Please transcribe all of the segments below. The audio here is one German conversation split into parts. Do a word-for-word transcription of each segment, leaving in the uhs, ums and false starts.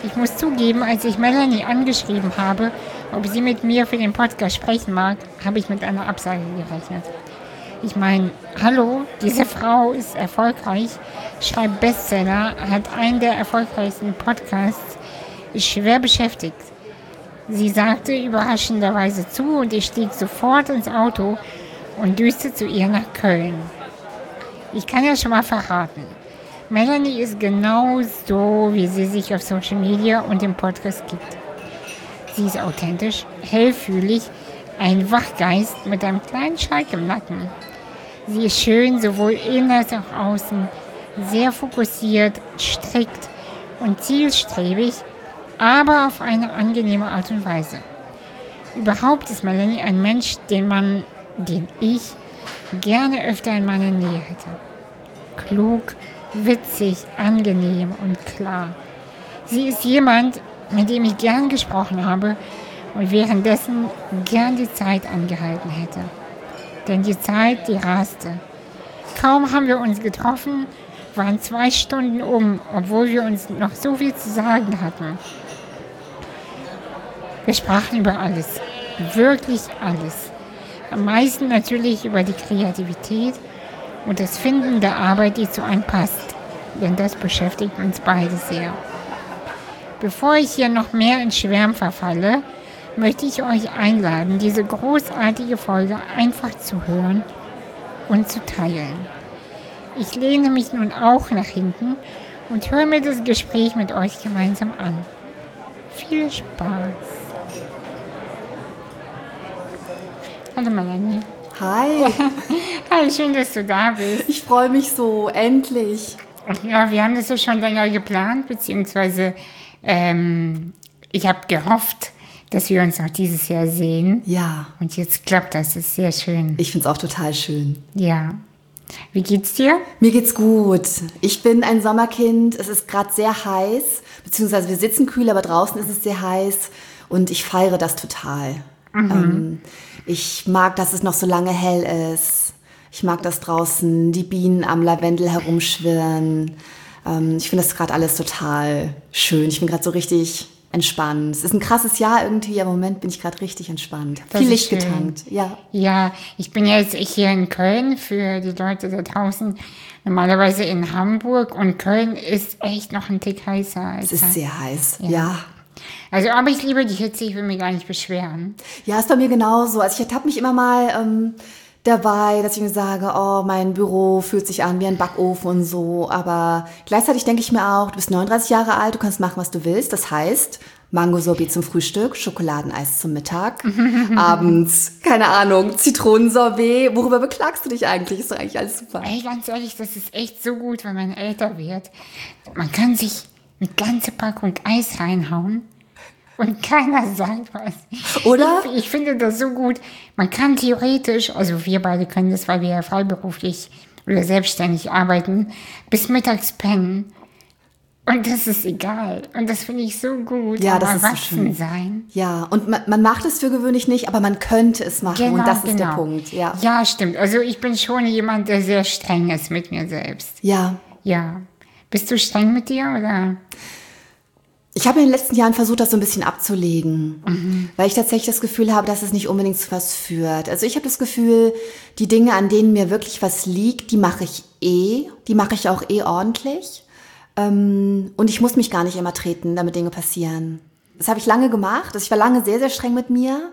Ich muss zugeben, als ich Melanie angeschrieben habe, ob sie mit mir für den Podcast sprechen mag, habe ich mit einer Absage gerechnet. Ich meine, hallo, diese Frau ist erfolgreich, schreibt Bestseller, hat einen der erfolgreichsten Podcasts, ist schwer beschäftigt. Sie sagte überraschenderweise zu und ich stieg sofort ins Auto und düste zu ihr nach Köln. Ich kann ja schon mal verraten, Melanie ist genau so, wie sie sich auf Social Media und im Podcast gibt. Sie ist authentisch, hellfühlig, ein Wachgeist mit einem kleinen Schalk im Nacken. Sie ist schön, sowohl innen als auch außen, sehr fokussiert, strikt und zielstrebig, aber auf eine angenehme Art und Weise. Überhaupt ist Melanie ein Mensch, den man, den ich, gerne öfter in meiner Nähe hätte. Klug, witzig, angenehm und klar. Sie ist jemand, mit dem ich gern gesprochen habe und währenddessen gern die Zeit angehalten hätte. Denn die Zeit, die raste. Kaum haben wir uns getroffen, waren zwei Stunden um, obwohl wir uns noch so viel zu sagen hatten. Wir sprachen über alles, wirklich alles. Am meisten natürlich über die Kreativität und das Finden der Arbeit, die zu einem passt, denn das beschäftigt uns beide sehr. Bevor ich hier noch mehr in Schwärmen verfalle, möchte ich euch einladen, diese großartige Folge einfach zu hören und zu teilen. Ich lehne mich nun auch nach hinten und höre mir das Gespräch mit euch gemeinsam an. Viel Spaß! Hallo Melanie. Hi. Hi, schön, dass du da bist. Ich freue mich so, endlich. Ja, wir haben das ja schon länger geplant, beziehungsweise ähm, ich habe gehofft, dass wir uns noch dieses Jahr sehen. Ja. Und jetzt klappt das, das ist sehr schön. Ich finde es auch total schön. Ja. Wie geht's dir? Mir geht's gut. Ich bin ein Sommerkind, es ist gerade sehr heiß, beziehungsweise wir sitzen kühl, aber draußen ist es sehr heiß und ich feiere das total. Mhm. Ähm, ich mag, dass es noch so lange hell ist. Ich mag, dass draußen die Bienen am Lavendel herumschwirren. Ähm, ich finde das gerade alles total schön. Ich bin gerade so richtig entspannt. Es ist ein krasses Jahr irgendwie, aber im Moment bin ich gerade richtig entspannt. Das Viel Licht schön. getankt. Ja. Ja, ich bin jetzt hier in Köln für die Leute da draußen. Normalerweise in Hamburg und Köln ist echt noch ein Tick heißer. Als Es ist sehr heiß, ja. ja. Also, aber ich liebe die Hitze, ich will mich gar nicht beschweren. Ja, ist bei mir genauso. Also ich ertappe mich immer mal ähm, dabei, dass ich mir sage, oh, mein Büro fühlt sich an wie ein Backofen und so. Aber gleichzeitig denke ich mir auch, du bist neununddreißig Jahre alt, du kannst machen, was du willst. Das heißt, Mango-Sorbet zum Frühstück, Schokoladeneis zum Mittag, abends, keine Ahnung, Zitronensorbet. Worüber beklagst du dich eigentlich? Ist doch eigentlich alles super. Ey, ganz ehrlich, das ist echt so gut, wenn man älter wird. Man kann sich eine ganze Packung Eis reinhauen. Und keiner sagt was. Oder? Ich, ich finde das so gut. Man kann theoretisch, also wir beide können das, weil wir ja freiberuflich oder selbstständig arbeiten, bis mittags pennen. Und das ist egal. Und das finde ich so gut. Ja, das ist so erwachsen schön. sein. Ja, und man, man macht es für gewöhnlich nicht, aber man könnte es machen. Genau, und das ist genau. der Punkt. Ja. Ja, stimmt. Also ich bin schon jemand, der sehr streng ist mit mir selbst. Ja. Ja. Bist du streng mit dir, oder? Ich habe in den letzten Jahren versucht, das so ein bisschen abzulegen, Mhm. weil ich tatsächlich das Gefühl habe, dass es nicht unbedingt zu was führt. Also ich habe das Gefühl, die Dinge, an denen mir wirklich was liegt, die mache ich eh, die mache ich auch eh ordentlich. Ähm, und ich muss mich gar nicht immer treten, damit Dinge passieren. Das habe ich lange gemacht. Also ich war lange sehr, sehr streng mit mir.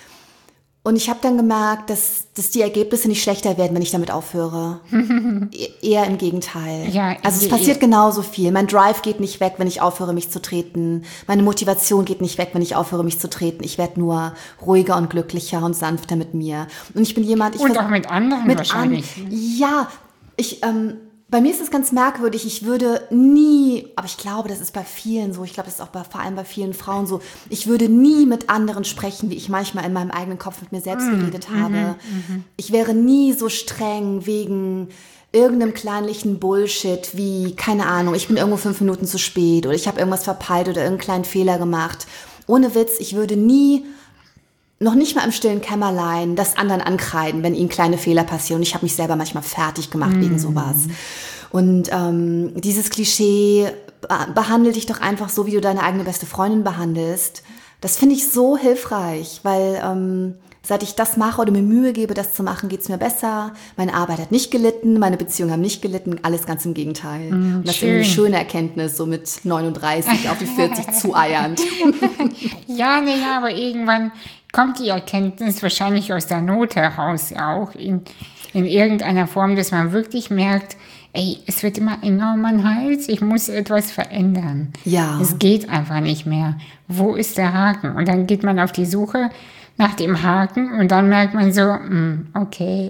Und ich habe dann gemerkt, dass, dass die Ergebnisse nicht schlechter werden, wenn ich damit aufhöre. E- eher im Gegenteil. Ja, also es ich- passiert genauso viel. Mein Drive geht nicht weg, wenn ich aufhöre, mich zu treten. Meine Motivation geht nicht weg, wenn ich aufhöre, mich zu treten. Ich werde nur ruhiger und glücklicher und sanfter mit mir. Und ich bin jemand... Ich Und vers- auch mit anderen mit wahrscheinlich. An, ja, ich... Ähm, bei mir ist es ganz merkwürdig, ich würde nie, aber ich glaube, das ist bei vielen so, ich glaube, das ist auch bei, vor allem bei vielen Frauen so, ich würde nie mit anderen sprechen, wie ich manchmal in meinem eigenen Kopf mit mir selbst geredet Mhm, habe. Ich wäre nie so streng wegen irgendeinem kleinlichen Bullshit wie, keine Ahnung, ich bin irgendwo fünf Minuten zu spät oder ich habe irgendwas verpeilt oder irgendeinen kleinen Fehler gemacht. Ohne Witz, ich würde nie... noch nicht mal im stillen Kämmerlein das anderen ankreiden, wenn ihnen kleine Fehler passieren. Und ich habe mich selber manchmal fertig gemacht mm. wegen sowas. Und ähm, dieses Klischee be- behandle dich doch einfach so, wie du deine eigene beste Freundin behandelst. Das finde ich so hilfreich, weil ähm, seit ich das mache oder mir Mühe gebe, das zu machen, geht's mir besser. Meine Arbeit hat nicht gelitten, meine Beziehungen haben nicht gelitten, alles ganz im Gegenteil. Mm, und das schön. ist eine schöne Erkenntnis, so mit neununddreißig auf die vierzig zueiernd. Ja, nee, ja, aber irgendwann kommt die Erkenntnis wahrscheinlich aus der Not heraus, ja auch in, in irgendeiner Form, dass man wirklich merkt, ey, es wird immer enger um meinen Hals, ich muss etwas verändern. Ja. Es geht einfach nicht mehr. Wo ist der Haken? Und dann geht man auf die Suche nach dem Haken und dann merkt man so, mh, okay,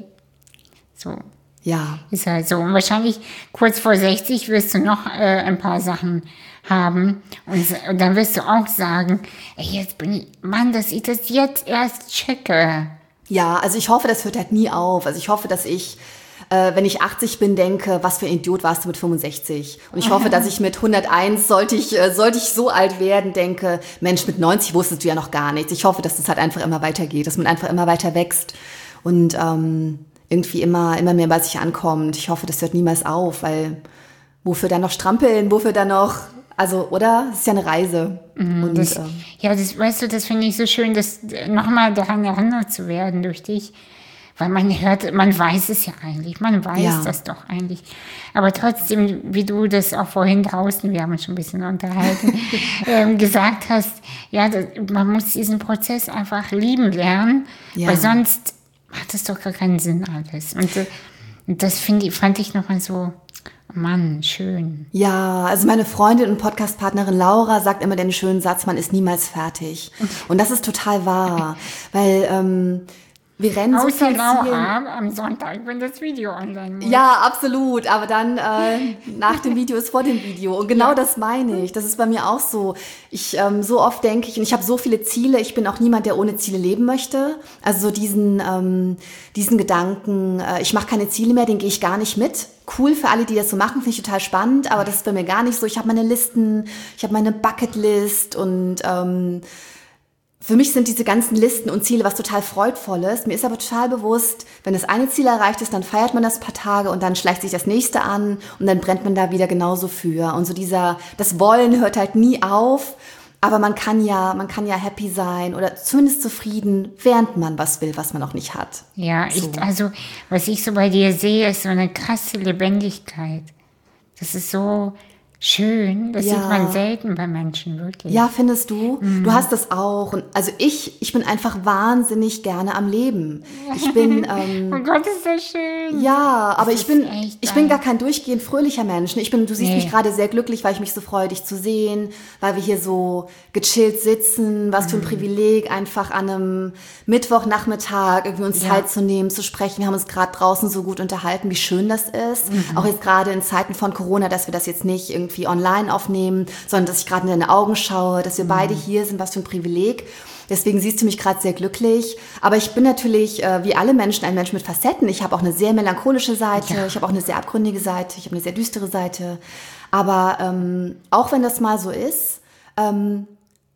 so. Ja. Ist halt so. Und wahrscheinlich kurz vor sechzig wirst du noch äh, ein paar Sachen haben. Und, und dann wirst du auch sagen, ey, jetzt bin ich, Mann, dass ich das jetzt erst checke. Ja, also ich hoffe, das hört halt nie auf. Also ich hoffe, dass ich, äh, wenn ich achtzig bin, denke, was für ein Idiot warst du mit fünfundsechzig. Und ich hoffe, dass ich mit hunderteins, sollte ich, äh, sollte ich so alt werden, denke, Mensch, mit neunzig wusstest du ja noch gar nichts. Ich hoffe, dass das halt einfach immer weitergeht, dass man einfach immer weiter wächst und ähm, irgendwie immer, immer mehr bei sich ankommt. Ich hoffe, das hört niemals auf, weil wofür dann noch strampeln, wofür dann noch, also, oder? Es ist ja eine Reise. Mhm, und, das, äh, ja, das, weißt du, das finde ich so schön, das nochmal daran erinnert zu werden durch dich. Weil man hört, man weiß es ja eigentlich, man weiß Ja. das doch eigentlich. Aber trotzdem, wie du das auch vorhin draußen, wir haben uns schon ein bisschen unterhalten, ähm, gesagt hast, ja, das, man muss diesen Prozess einfach lieben lernen, Ja. weil sonst macht es doch gar keinen Sinn alles. Und, äh, und das find ich, fand ich nochmal so, Mann, schön. Ja, also meine Freundin und Podcast-Partnerin Laura sagt immer den schönen Satz, man ist niemals fertig. Und das ist total wahr, weil ähm, wir rennen so Außer viel Laura Zielen. am Sonntag, wenn das Video online muss. Ja, absolut. Aber dann äh, nach dem Video ist vor dem Video. Und genau das meine ich. Das ist bei mir auch so. Ich ähm, so oft denke ich, und ich habe so viele Ziele. Ich bin auch niemand, der ohne Ziele leben möchte. Also so diesen ähm, diesen Gedanken, äh, ich mache keine Ziele mehr, den gehe ich gar nicht mit. Cool für alle, die das so machen, finde ich total spannend. Aber das ist bei mir gar nicht so. Ich habe meine Listen, ich habe meine Bucketlist und ähm, für mich sind diese ganzen Listen und Ziele was total Freudvolles. Mir ist aber total bewusst, wenn das eine Ziel erreicht ist, dann feiert man das ein paar Tage und dann schleicht sich das nächste an und dann brennt man da wieder genauso für. Und so dieser, das Wollen hört halt nie auf, aber man kann ja, man kann ja happy sein oder zumindest zufrieden, während man was will, was man noch nicht hat. Ja, So. ich, also was ich so bei dir sehe, ist so eine krasse Lebendigkeit. Das ist so schön, das Ja. sieht man selten bei Menschen, wirklich. Ja, findest du? Du hast das auch. Und also ich, ich bin einfach wahnsinnig gerne am Leben. Ich bin, ähm, Oh Gott, ist das schön. ja, aber Das ich bin, ist echt ich bin geil. gar kein durchgehend fröhlicher Mensch. Ich bin, du siehst Nee. mich gerade sehr glücklich, weil ich mich so freue, dich zu sehen, weil wir hier so gechillt sitzen. Was Mhm. für ein Privileg, einfach an einem Mittwochnachmittag irgendwie uns Ja. Zeit zu nehmen, zu sprechen. Wir haben uns gerade draußen so gut unterhalten, wie schön das ist. Mhm. Auch jetzt gerade in Zeiten von Corona, dass wir das jetzt nicht irgendwie online aufnehmen, sondern dass ich gerade in deine Augen schaue, dass wir Mhm. beide hier sind, was für ein Privileg. Deswegen siehst du mich gerade sehr glücklich. Aber ich bin natürlich, äh, wie alle Menschen, ein Mensch mit Facetten. Ich habe auch eine sehr melancholische Seite, Ja. ich habe auch eine sehr abgründige Seite, ich habe eine sehr düstere Seite. Aber ähm, auch wenn das mal so ist, ähm,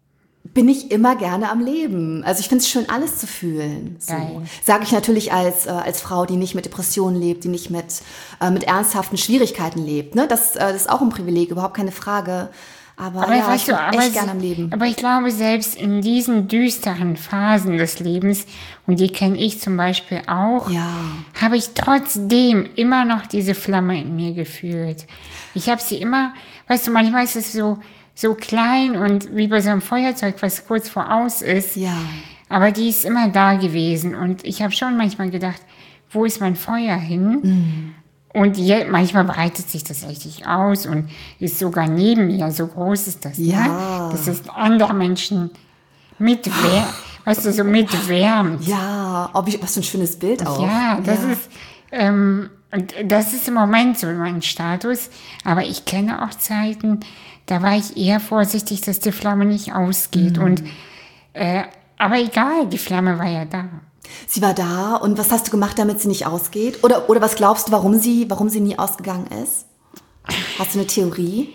bin ich immer gerne am Leben. Also ich finde es schön, alles zu fühlen. So. Geil. Sage ich natürlich als, äh, als Frau, die nicht mit Depressionen lebt, die nicht mit, äh, mit ernsthaften Schwierigkeiten lebt. Ne? Das, äh, das ist auch ein Privileg, überhaupt keine Frage. Aber, Aber, ja, weißt ich bin du, aber, echt gerne am Leben. aber ich glaube, selbst in diesen düsteren Phasen des Lebens, und die kenne ich zum Beispiel auch, Ja. habe ich trotzdem immer noch diese Flamme in mir gefühlt. Ich habe sie immer, weißt du, manchmal ist es so, so klein und wie bei so einem Feuerzeug, was kurz voraus ist. Ja. Aber die ist immer da gewesen. Und ich habe schon manchmal gedacht, wo ist mein Feuer hin? Mhm. Und je, manchmal breitet sich das richtig aus und ist sogar neben mir. So groß ist das. Ja. Ne? Das ist andere Menschen mitwärmt. Weißt du, so mitwärmt. Ja, oh, wie, was für ein schönes Bild auch. Ja, das ja. ist, ähm, und das ist im Moment so mein Status. Aber ich kenne auch Zeiten, da war ich eher vorsichtig, dass die Flamme nicht ausgeht. Mhm. Und, äh, aber egal, die Flamme war ja da. Sie war da und was hast du gemacht, damit sie nicht ausgeht? Oder, oder was glaubst du, warum sie, warum sie nie ausgegangen ist? Hast du eine Theorie?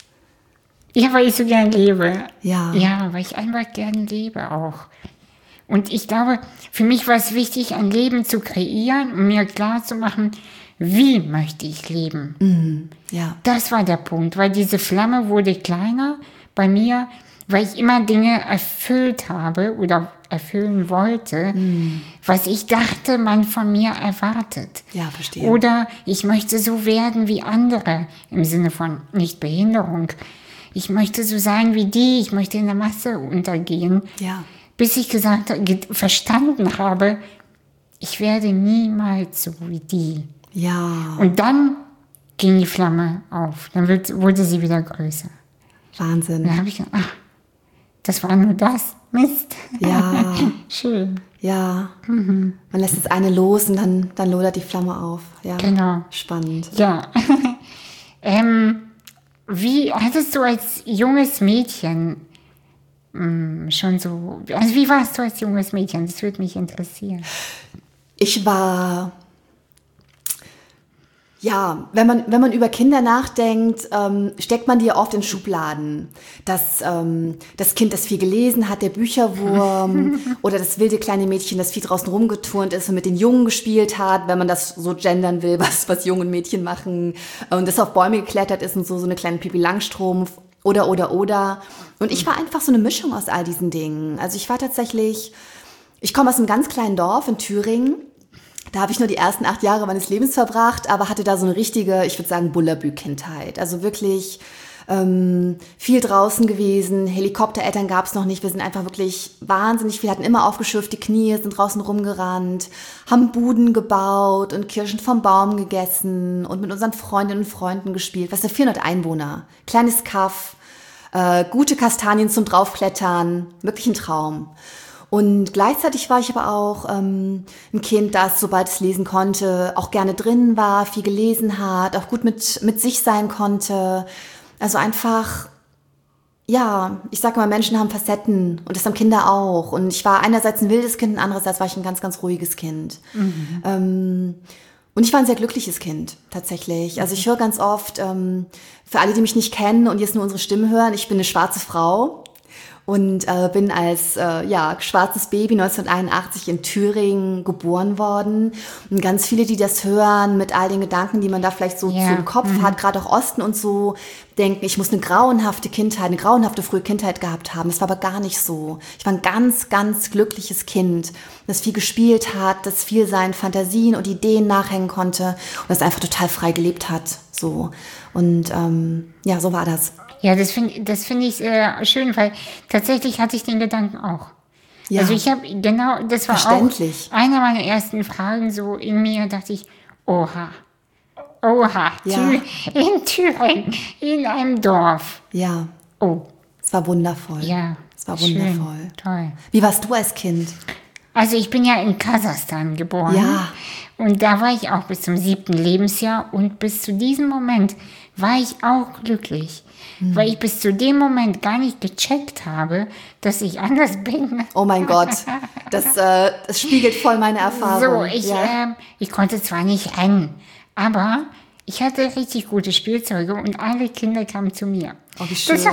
Ja, weil ich so gern lebe. Ja. Ja, weil ich einfach gern lebe auch. Und ich glaube, für mich war es wichtig, ein Leben zu kreieren, um mir klarzumachen, wie möchte ich leben? Mhm. Ja. Das war der Punkt, weil diese Flamme wurde kleiner bei mir, weil ich immer Dinge erfüllt habe oder erfüllen wollte, mhm. was ich dachte, man von mir erwartet. Ja, verstehe. Oder ich möchte so werden wie andere, im Sinne von nicht Behinderung. Ich möchte so sein wie die, ich möchte in der Masse untergehen. Ja. Bis ich gesagt, verstanden habe, ich werde niemals so wie die. Ja. Und dann ging die Flamme auf. Dann wird, wurde sie wieder größer. Wahnsinn. Dann habe ich gedacht, ach, das war nur das. Mist. Ja. Schön. Ja. Mhm. Man lässt das eine los und dann, dann lodert die Flamme auf. Ja. Genau. Spannend. Ja. ähm, wie hattest du als junges Mädchen mh, schon so, also wie warst du als junges Mädchen? Das würde mich interessieren. Ich war, ja, wenn man, wenn man über Kinder nachdenkt, ähm, steckt man die ja oft in Schubladen. Das, ähm, das Kind, das viel gelesen hat, der Bücherwurm oder das wilde kleine Mädchen, das viel draußen rumgeturnt ist und mit den Jungen gespielt hat, wenn man das so gendern will, was, was Jungen und Mädchen machen und das auf Bäume geklettert ist und so, so eine kleine Pippi Langstrumpf oder, oder, oder. Und ich war einfach so eine Mischung aus all diesen Dingen. Also ich war tatsächlich, ich komme aus einem ganz kleinen Dorf in Thüringen. Da habe ich nur die ersten acht Jahre meines Lebens verbracht, aber hatte da so eine richtige, ich würde sagen, Bullabü-Kindheit. Also wirklich ähm, viel draußen gewesen, Helikoptereltern gab es noch nicht. Wir sind einfach wirklich wahnsinnig viel, hatten immer aufgeschürfte Knie, sind draußen rumgerannt, haben Buden gebaut und Kirschen vom Baum gegessen und mit unseren Freundinnen und Freunden gespielt. Was sind vierhundert Einwohner? Kleines Kaff, äh, gute Kastanien zum Draufklettern, wirklich ein Traum. Und gleichzeitig war ich aber auch ähm, ein Kind, das, sobald es lesen konnte, auch gerne drin war, viel gelesen hat, auch gut mit, mit sich sein konnte. Also einfach, ja, ich sage mal, Menschen haben Facetten und das haben Kinder auch. Und ich war einerseits ein wildes Kind und andererseits war ich ein ganz, ganz ruhiges Kind. Mhm. Ähm, und ich war ein sehr glückliches Kind, tatsächlich. Also ich höre ganz oft, ähm, für alle, die mich nicht kennen und jetzt nur unsere Stimme hören, ich bin eine schwarze Frau. Und äh, bin als äh, ja, schwarzes Baby neunzehnhunderteinundachtzig in Thüringen geboren worden. Und ganz viele, die das hören, mit all den Gedanken, die man da vielleicht so, ja. so im Kopf mhm. hat, gerade auch Osten und so, denken, ich muss eine grauenhafte Kindheit, eine grauenhafte frühe Kindheit gehabt haben. Das war aber gar nicht so. Ich war ein ganz, ganz glückliches Kind, das viel gespielt hat, das viel seinen Fantasien und Ideen nachhängen konnte und das einfach total frei gelebt hat. So. Und ähm, ja, so war das. Ja, das finde das find ich äh, schön, weil tatsächlich hatte ich den Gedanken auch. Ja. Also ich habe, genau, das war auch eine meiner ersten Fragen so in mir, dachte ich, oha, oha, ja. in Thüringen, in einem Dorf. Ja, oh. Es war wundervoll. Ja, es war wundervoll. Schön, toll. Wie warst du als Kind? Also ich bin ja in Kasachstan geboren. Ja. Und da war ich auch bis zum siebten Lebensjahr und bis zu diesem Moment war ich auch glücklich. Mhm. Weil ich bis zu dem Moment gar nicht gecheckt habe, dass ich anders bin. Oh mein Gott, das, äh, das spiegelt voll meine Erfahrung. So, ich, ja. äh, ich konnte zwar nicht rennen, aber ich hatte richtig gute Spielzeuge und alle Kinder kamen zu mir. Oh, wie schön.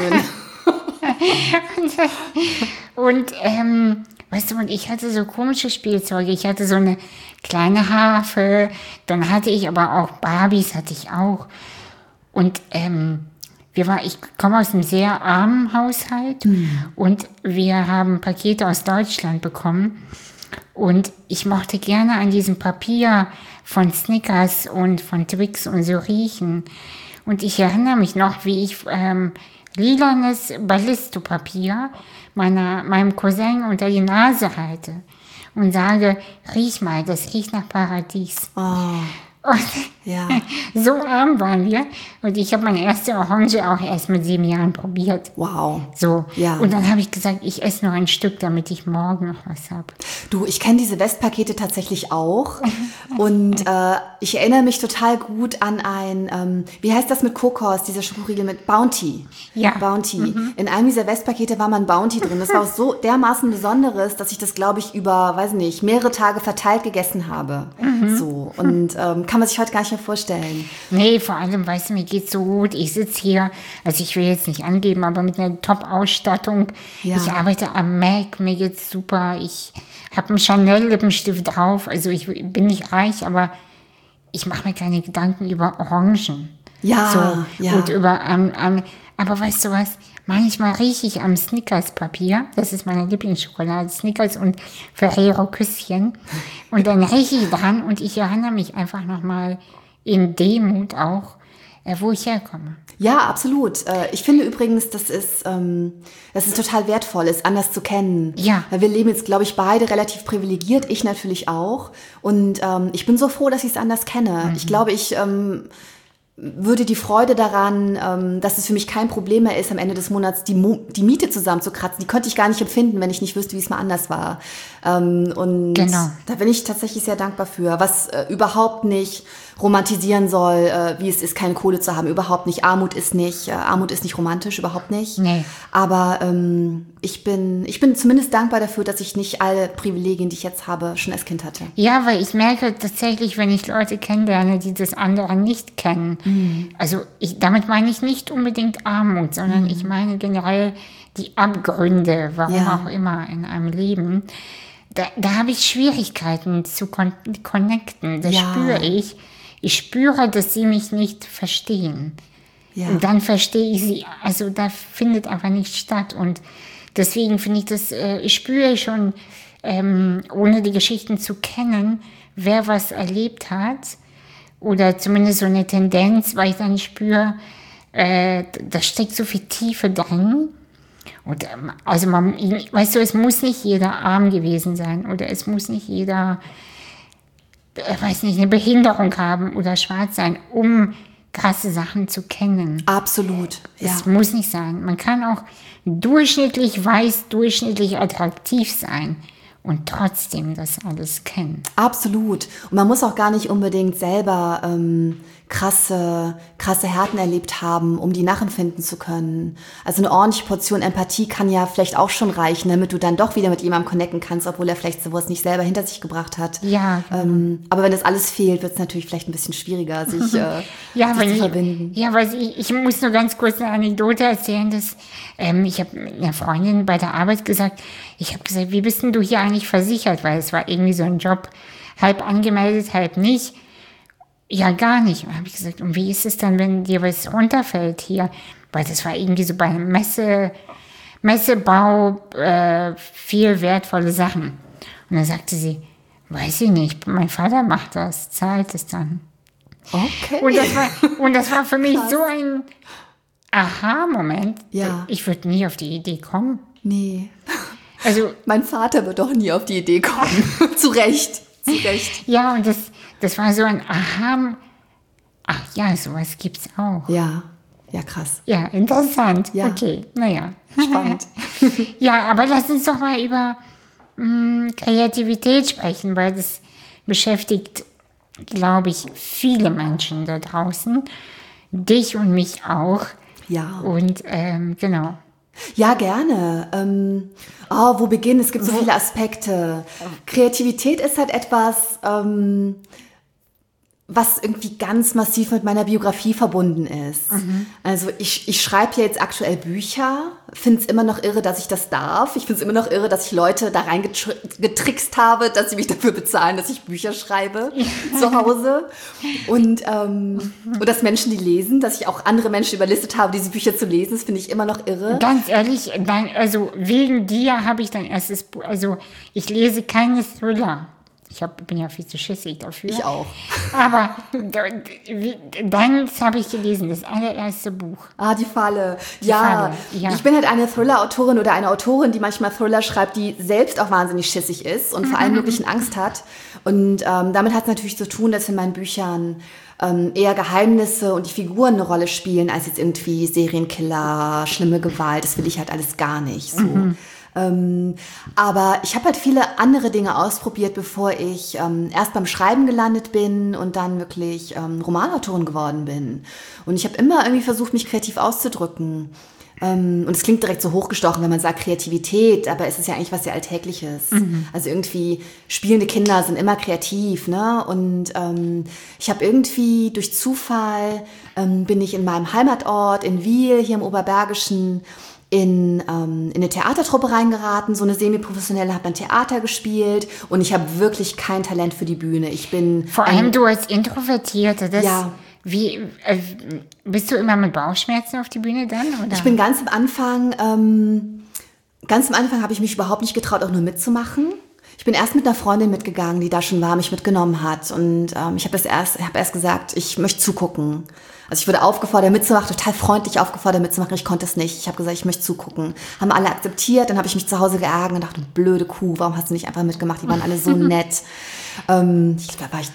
und und ähm, weißt du, und ich hatte so komische Spielzeuge. Ich hatte so eine kleine Harfe, dann hatte ich aber auch Barbies, hatte ich auch. Und ähm, wir war, ich komme aus einem sehr armen Haushalt mhm. und wir haben Pakete aus Deutschland bekommen. Und ich mochte gerne an diesem Papier von Snickers und von Twix und so riechen. Und ich erinnere mich noch, wie ich ähm, lilanes Ballisto-Papier meiner, meinem Cousin unter die Nase halte und sage, riech mal, das riecht nach Paradies. Oh. Und ja. so arm waren wir. Und ich habe meine erste Orange auch erst mit sieben Jahren probiert. Wow. So. Ja. Und dann habe ich gesagt, ich esse noch ein Stück, damit ich morgen noch was habe. Du, ich kenne diese Westpakete tatsächlich auch. Und äh, ich erinnere mich total gut an ein, ähm, wie heißt das mit Kokos, dieser Schokoriegel mit Bounty. Ja. Bounty. Mhm. In einem dieser Westpakete war mal ein Bounty drin. Das war auch so dermaßen Besonderes, dass ich das, glaube ich, über, weiß nicht, mehrere Tage verteilt gegessen habe. Mhm. So. Und ähm, kann man sich heute gar nicht mehr vorstellen. Nee, vor allem, weißt du, mir geht's so gut. Ich sitze hier, also ich will jetzt nicht angeben, aber mit einer Top-Ausstattung. Ja. Ich arbeite am Mac, mir geht's super. Ich habe einen Chanel-Lippenstift drauf. Also ich bin nicht reich, aber ich mache mir keine Gedanken über Orangen. Ja, so, ja. Und über, ähm, ähm, aber weißt du was, manchmal rieche ich am Snickers-Papier, das ist meine Lieblingsschokolade, Snickers und Ferrero-Küsschen, und dann rieche ich dran und ich erinnere mich einfach nochmal in Demut auch, äh, wo ich herkomme. Ja, absolut. Äh, Ich finde übrigens, das ist, ähm, das ist total wertvoll, es anders zu kennen. Ja. Weil wir leben jetzt, glaube ich, beide relativ privilegiert, ich natürlich auch. Und ähm, ich bin so froh, dass ich es anders kenne. Mhm. Ich glaube, ich ähm, würde die Freude daran, ähm, dass es für mich kein Problem mehr ist, am Ende des Monats die, Mo- die Miete zusammenzukratzen, die könnte ich gar nicht empfinden, wenn ich nicht wüsste, wie es mal anders war. Ähm, und Genau. da bin ich tatsächlich sehr dankbar für, was äh, überhaupt nicht romantisieren soll, äh, wie es ist, keine Kohle zu haben. Überhaupt nicht. Armut ist nicht, äh, Armut ist nicht romantisch, überhaupt nicht. Nee. Aber ähm, ich bin, ich bin zumindest dankbar dafür, dass ich nicht alle Privilegien, die ich jetzt habe, schon als Kind hatte. Ja, weil ich merke tatsächlich, wenn ich Leute kennenlerne, die das andere nicht kennen, mhm. also ich, damit meine ich nicht unbedingt Armut, sondern mhm. ich meine generell die Abgründe, warum Ja. auch immer in einem Leben. Da, da habe ich Schwierigkeiten zu con- connecten, das Ja. spüre ich. Ich spüre, dass sie mich nicht verstehen. Ja. Und dann verstehe ich sie, also da findet einfach nichts statt. Und deswegen finde ich das, äh, ich spüre schon, ähm, ohne die Geschichten zu kennen, wer was erlebt hat. Oder zumindest so eine Tendenz, weil ich dann spüre, äh, da steckt so viel Tiefe drin. Und, ähm, also man, weißt du, es muss nicht jeder arm gewesen sein oder es muss nicht jeder, äh, weiß nicht, eine Behinderung haben oder schwarz sein, um krasse Sachen zu kennen. Absolut. Ja. Es muss nicht sein. Man kann auch durchschnittlich weiß, durchschnittlich attraktiv sein und trotzdem das alles kennen. Absolut. Und man muss auch gar nicht unbedingt selber ähm, krasse, krasse Härten erlebt haben, um die nachempfinden zu können. Also eine ordentliche Portion Empathie kann ja vielleicht auch schon reichen, damit du dann doch wieder mit jemandem connecten kannst, obwohl er vielleicht sowas nicht selber hinter sich gebracht hat. Ja. Ähm, aber wenn das alles fehlt, wird es natürlich vielleicht ein bisschen schwieriger, sich, äh, Ja, sich weil zu ich, verbinden. ja, weil ich, ich muss nur ganz kurz eine Anekdote erzählen, dass ähm, ich habe mit einer Freundin bei der Arbeit gesagt, ich habe gesagt, wie bist denn du hier eigentlich versichert? Weil es war irgendwie so ein Job, halb angemeldet, halb nicht. Ja, gar nicht. Und habe ich gesagt, und wie ist es dann, wenn dir was runterfällt hier? Weil das war irgendwie so bei einem Messe, Messebau, äh, viel wertvolle Sachen. Und dann sagte sie, weiß ich nicht, mein Vater macht das, zahlt es dann. Okay. Und das war, und das war für mich so ein Aha-Moment. Ja. Ich würde nie auf die Idee kommen. Nee. Also, Mein Vater wird doch nie auf die Idee kommen. Zu Recht. Zu Recht. ja, und das, das war so ein Aha. Ach ja, sowas gibt's auch. Ja. Ja, krass. Ja, interessant. Ja. Okay, naja. Spannend. Ja, aber lass uns doch mal über mh, Kreativität sprechen, weil das beschäftigt, glaube ich, viele Menschen da draußen. Dich und mich auch. Ja. Und ähm, genau. Ja, gerne. Ähm, oh, wo beginnen? Es gibt so viele Aspekte. Kreativität ist halt etwas, ähm, was irgendwie ganz massiv mit meiner Biografie verbunden ist. Mhm. Also ich, ich schreibe ja jetzt aktuell Bücher, finde es immer noch irre, dass ich das darf. Ich finde es immer noch irre, dass ich Leute da reingetrickst habe, dass sie mich dafür bezahlen, dass ich Bücher schreibe zu Hause. Und, ähm, und dass Menschen die lesen, dass ich auch andere Menschen überlistet habe, diese Bücher zu lesen, das finde ich immer noch irre. Ganz ehrlich, dann, also wegen dir habe ich dein erstes Buch, also ich lese keine Thriller. Ich hab, bin ja viel zu schissig dafür. Ich auch. Aber deins habe ich gelesen, das allererste Buch. Ah, die Falle. Ja, Falle, ja. Ich bin halt eine Thriller-Autorin oder eine Autorin, die manchmal Thriller schreibt, die selbst auch wahnsinnig schissig ist und vor allem möglichen Angst hat. Und ähm, damit hat es natürlich zu tun, dass in meinen Büchern ähm, eher Geheimnisse und die Figuren eine Rolle spielen, als jetzt irgendwie Serienkiller, schlimme Gewalt. Das will ich halt alles gar nicht so. Mhm. Ähm, aber ich habe halt viele andere Dinge ausprobiert, bevor ich ähm, erst beim Schreiben gelandet bin und dann wirklich ähm, Romanautorin geworden bin. Und ich habe immer irgendwie versucht, mich kreativ auszudrücken. Ähm, und es klingt direkt so hochgestochen, wenn man sagt Kreativität, aber es ist ja eigentlich was sehr Alltägliches. Mhm. Also irgendwie spielende Kinder sind immer kreativ, ne? Und ähm, ich habe irgendwie durch Zufall ähm, bin ich in meinem Heimatort in Wiel, hier im Oberbergischen, in, ähm, in eine Theatertruppe reingeraten, so eine semi-professionelle, habe dann Theater gespielt und ich habe wirklich kein Talent für die Bühne. Ich bin Vor allem du als Introvertierte, das, ja. wie, äh, bist du immer mit Bauchschmerzen auf die Bühne dann? Oder? Ich bin ganz am Anfang, ähm, ganz am Anfang habe ich mich überhaupt nicht getraut, auch nur mitzumachen. Ich bin erst mit einer Freundin mitgegangen, die da schon war, mich mitgenommen hat. Und ähm, ich habe erst, hab erst gesagt, ich möchte zugucken. Also ich wurde aufgefordert mitzumachen, total freundlich aufgefordert mitzumachen. Ich konnte es nicht. Ich habe gesagt, ich möchte zugucken. Haben alle akzeptiert. Dann habe ich mich zu Hause geärgert und dachte, blöde Kuh, warum hast du nicht einfach mitgemacht? Die waren alle so nett. ähm, ich glaube, da war ich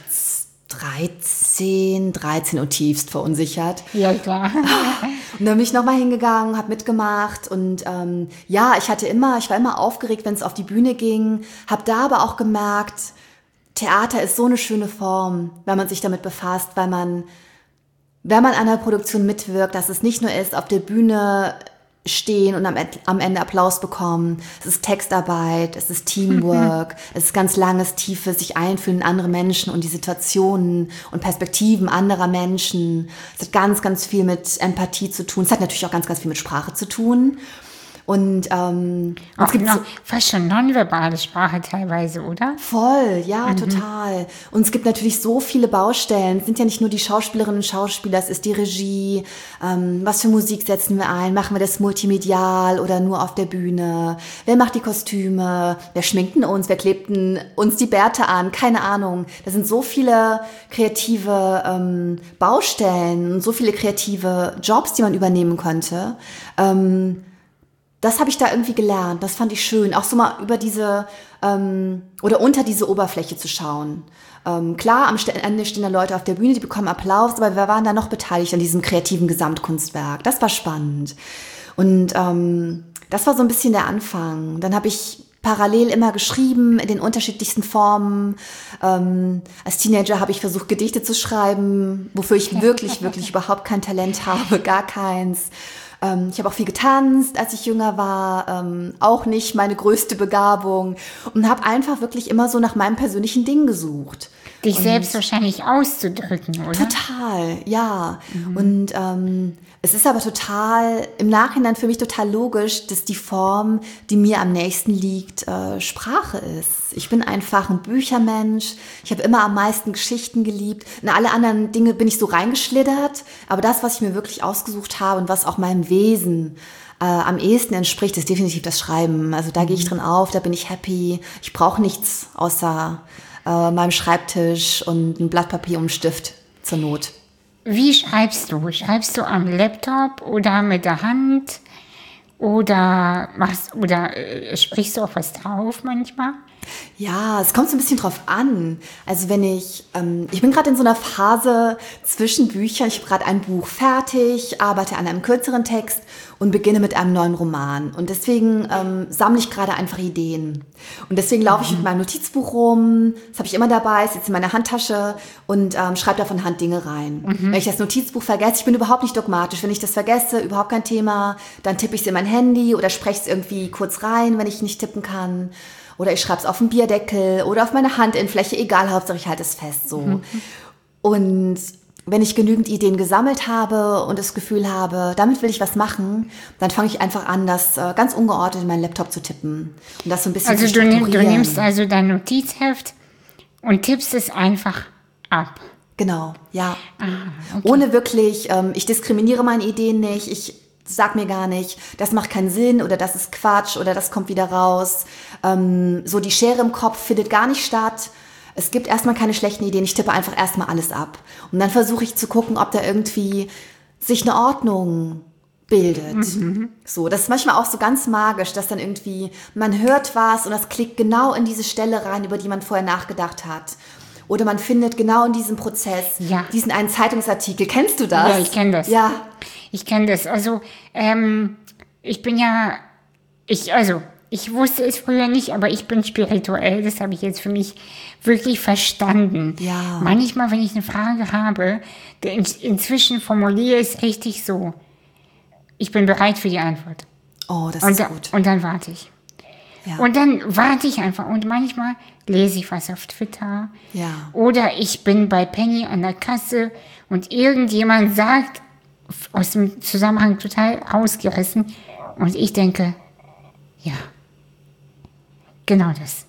dreizehn, dreizehn und tiefst verunsichert. Ja, klar. Und dann bin ich nochmal hingegangen, habe mitgemacht und ähm, ja, ich hatte immer, ich war immer aufgeregt, wenn es auf die Bühne ging, habe da aber auch gemerkt, Theater ist so eine schöne Form, wenn man sich damit befasst, weil man, wenn man an der Produktion mitwirkt, dass es nicht nur ist, auf der Bühne stehen und am, am Ende Applaus bekommen. Es ist Textarbeit, es ist Teamwork, es ist ganz langes, tiefes sich einfühlen in andere Menschen und die Situationen und Perspektiven anderer Menschen. Es hat ganz, ganz viel mit Empathie zu tun. Es hat natürlich auch ganz, ganz viel mit Sprache zu tun. Und ähm, auch es gibt noch, so, fast schon nonverbale Sprache teilweise, oder? voll, ja, mhm. total. Und es gibt natürlich so viele Baustellen. Es sind ja nicht nur die Schauspielerinnen und Schauspieler, es ist die Regie. Ähm, was für Musik setzen wir ein? Machen wir das multimedial oder nur auf der Bühne? Wer macht die Kostüme? Wer schminkt denn uns? Wer klebt denn uns die Bärte an? Keine Ahnung. Da sind so viele kreative ähm, Baustellen und so viele kreative Jobs, die man übernehmen könnte. Ähm, Das habe ich da irgendwie gelernt. Das fand ich schön. Auch so mal über diese ähm, oder unter diese Oberfläche zu schauen. Ähm, klar, am Ende stehen da Leute auf der Bühne, die bekommen Applaus, aber wir waren da noch beteiligt an diesem kreativen Gesamtkunstwerk. Das war spannend. Und ähm, das war so ein bisschen der Anfang. Dann habe ich parallel immer geschrieben in den unterschiedlichsten Formen. Ähm, als Teenager habe ich versucht, Gedichte zu schreiben, wofür ich wirklich, wirklich überhaupt kein Talent habe, gar keins. Ich habe auch viel getanzt, als ich jünger war, ähm, auch nicht meine größte Begabung und habe einfach wirklich immer so nach meinem persönlichen Ding gesucht. Dich und selbst wahrscheinlich auszudrücken, oder? Total, ja. Mhm. Und ähm, es ist aber total, im Nachhinein für mich total logisch, dass die Form, die mir am nächsten liegt, äh, Sprache ist. Ich bin einfach ein Büchermensch. Ich habe immer am meisten Geschichten geliebt. In alle anderen Dinge bin ich so reingeschlittert. Aber das, was ich mir wirklich ausgesucht habe und was auch meinem Wesen äh, am ehesten entspricht, ist definitiv das Schreiben. Also da mhm. gehe ich drin auf, da bin ich happy. Ich brauche nichts außer äh, meinem Schreibtisch und ein Blatt Papier und einen Stift zur Not. Wie schreibst du? Schreibst du am Laptop oder mit der Hand? Oder machst oder äh, sprichst du auch was drauf manchmal? Ja, es kommt so ein bisschen drauf an. Also wenn ich, ähm, ich bin gerade in so einer Phase zwischen Büchern. Ich habe gerade ein Buch fertig, arbeite an einem kürzeren Text und beginne mit einem neuen Roman. Und deswegen ähm, sammle ich gerade einfach Ideen. Und deswegen laufe ich mit meinem Notizbuch rum. Das habe ich immer dabei, es sitzt in meiner Handtasche und ähm, schreibe da von Hand Dinge rein. Mhm. Wenn ich das Notizbuch vergesse, ich bin überhaupt nicht dogmatisch. Wenn ich das vergesse, überhaupt kein Thema, dann tippe ich es in mein Handy oder spreche es irgendwie kurz rein, wenn ich nicht tippen kann. Oder ich schreibe es auf den Bierdeckel oder auf meine Handinnenfläche, egal, Hauptsache ich halte es fest. So. Mhm. Und wenn ich genügend Ideen gesammelt habe und das Gefühl habe, damit will ich was machen, dann fange ich einfach an, das äh, ganz ungeordnet in meinen Laptop zu tippen. Und das so ein bisschen also zu du, strukturieren. nimm, du nimmst also dein Notizheft und tippst es einfach ab. Genau, ja. Ah, okay. Ohne wirklich, ähm, ich diskriminiere meine Ideen nicht, ich sag mir gar nicht, das macht keinen Sinn oder das ist Quatsch oder das kommt wieder raus. Ähm, so die Schere im Kopf findet gar nicht statt. Es gibt erstmal keine schlechten Ideen, ich tippe einfach erstmal alles ab. Und dann versuche ich zu gucken, ob da irgendwie sich eine Ordnung bildet. Mhm. So, das ist manchmal auch so ganz magisch, dass dann irgendwie, man hört was und das klickt genau in diese Stelle rein, über die man vorher nachgedacht hat. Oder man findet genau in diesem Prozess ja. diesen einen Zeitungsartikel. Kennst du das? Ja, ich kenne das. Ja. Ich kenne das. Also, ähm, ich bin ja, ich, also, ich wusste es früher nicht, aber ich bin spirituell. Das habe ich jetzt für mich wirklich verstanden. Ja. Manchmal, wenn ich eine Frage habe, in, inzwischen formuliere ich es richtig so. Ich bin bereit für die Antwort. Oh, das und ist da, gut. Und dann warte ich. Ja. Und dann warte ich einfach. Und manchmal lese ich was auf Twitter. Ja. Oder ich bin bei Penny an der Kasse und irgendjemand sagt, aus dem Zusammenhang total rausgerissen, Und ich denke, ja, genau das.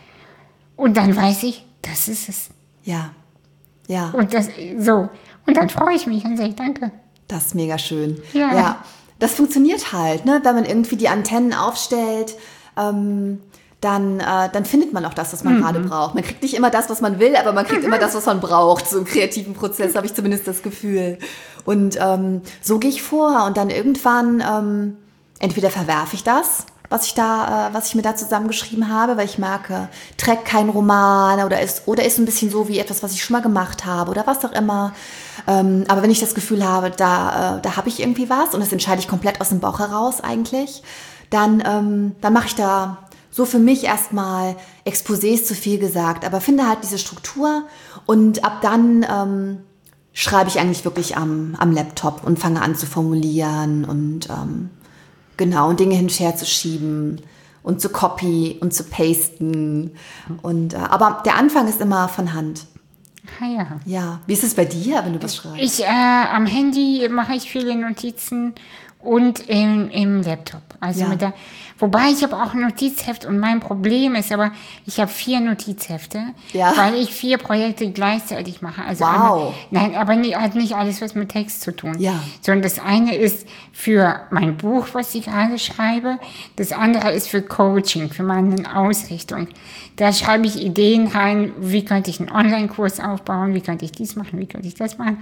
Und dann weiß ich, das ist es. Ja, ja. Und das, so. Und dann freue ich mich und sage, danke. Das ist mega schön. Ja. ja. Das funktioniert halt, ne? Wenn man irgendwie die Antennen aufstellt, ähm, dann, äh, dann findet man auch das, was man mhm. gerade braucht. Man kriegt nicht immer das, was man will, aber man kriegt mhm. immer das, was man braucht. So im kreativen Prozess habe ich zumindest das Gefühl. Und ähm, so gehe ich vor. Und dann irgendwann, ähm, entweder verwerfe ich das, was ich da, äh, was ich mir da zusammengeschrieben habe, weil ich merke, trägt kein Roman oder ist, oder ist ein bisschen so wie etwas, was ich schon mal gemacht habe oder was auch immer. Ähm, aber wenn ich das Gefühl habe, da, äh, da habe ich irgendwie was und das entscheide ich komplett aus dem Bauch heraus eigentlich, dann, ähm, dann mache ich da so für mich erstmal Exposés zu viel gesagt, aber finde halt diese Struktur und ab dann ähm, schreibe ich eigentlich wirklich am, am Laptop und fange an zu formulieren und ähm, genau, und Dinge hin und her zu schieben und zu copy und zu pasten. Und, äh, aber der Anfang ist immer von Hand. Ah, ja. Ja. Wie ist es bei dir, wenn du was schreibst? Ich, äh, am Handy mache ich viele Notizen und im, im Laptop. Also Ja. mit der, wobei ich habe auch ein Notizheft und mein Problem ist aber, ich habe vier Notizhefte, Ja. weil ich vier Projekte gleichzeitig mache. Also Wow. einmal, nein, aber nie, hat nicht alles was mit Text zu tun. Ja. Sondern das eine ist für mein Buch, was ich gerade schreibe. Das andere ist für Coaching, für meine Ausrichtung. Da schreibe ich Ideen rein, wie könnte ich einen Online-Kurs aufbauen, wie könnte ich dies machen, wie könnte ich das machen.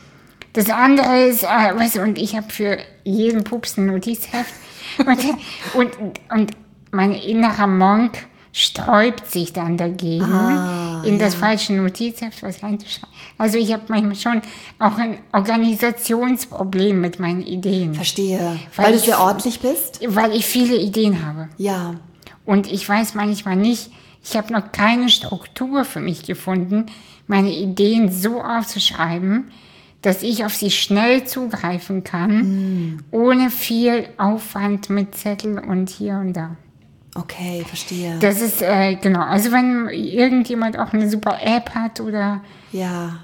Das andere ist, äh, weißt du, und ich habe für jeden Pups ein Notizheft. Und, und, und mein innerer Monk sträubt sich dann dagegen, Ah, in das ja. falsche Notizheft was reinzuschreiben. Also ich habe manchmal schon auch ein Organisationsproblem mit meinen Ideen. Verstehe. Weil Weil, du ich- sehr ordentlich bist? Weil ich viele Ideen habe. Ja. Und ich weiß manchmal nicht, ich habe noch keine Struktur für mich gefunden, meine Ideen so aufzuschreiben, dass ich auf sie schnell zugreifen kann, ohne viel Aufwand mit Zettel und hier und da. Okay, verstehe. Das ist, äh, genau, also wenn irgendjemand auch eine super App hat oder Ja.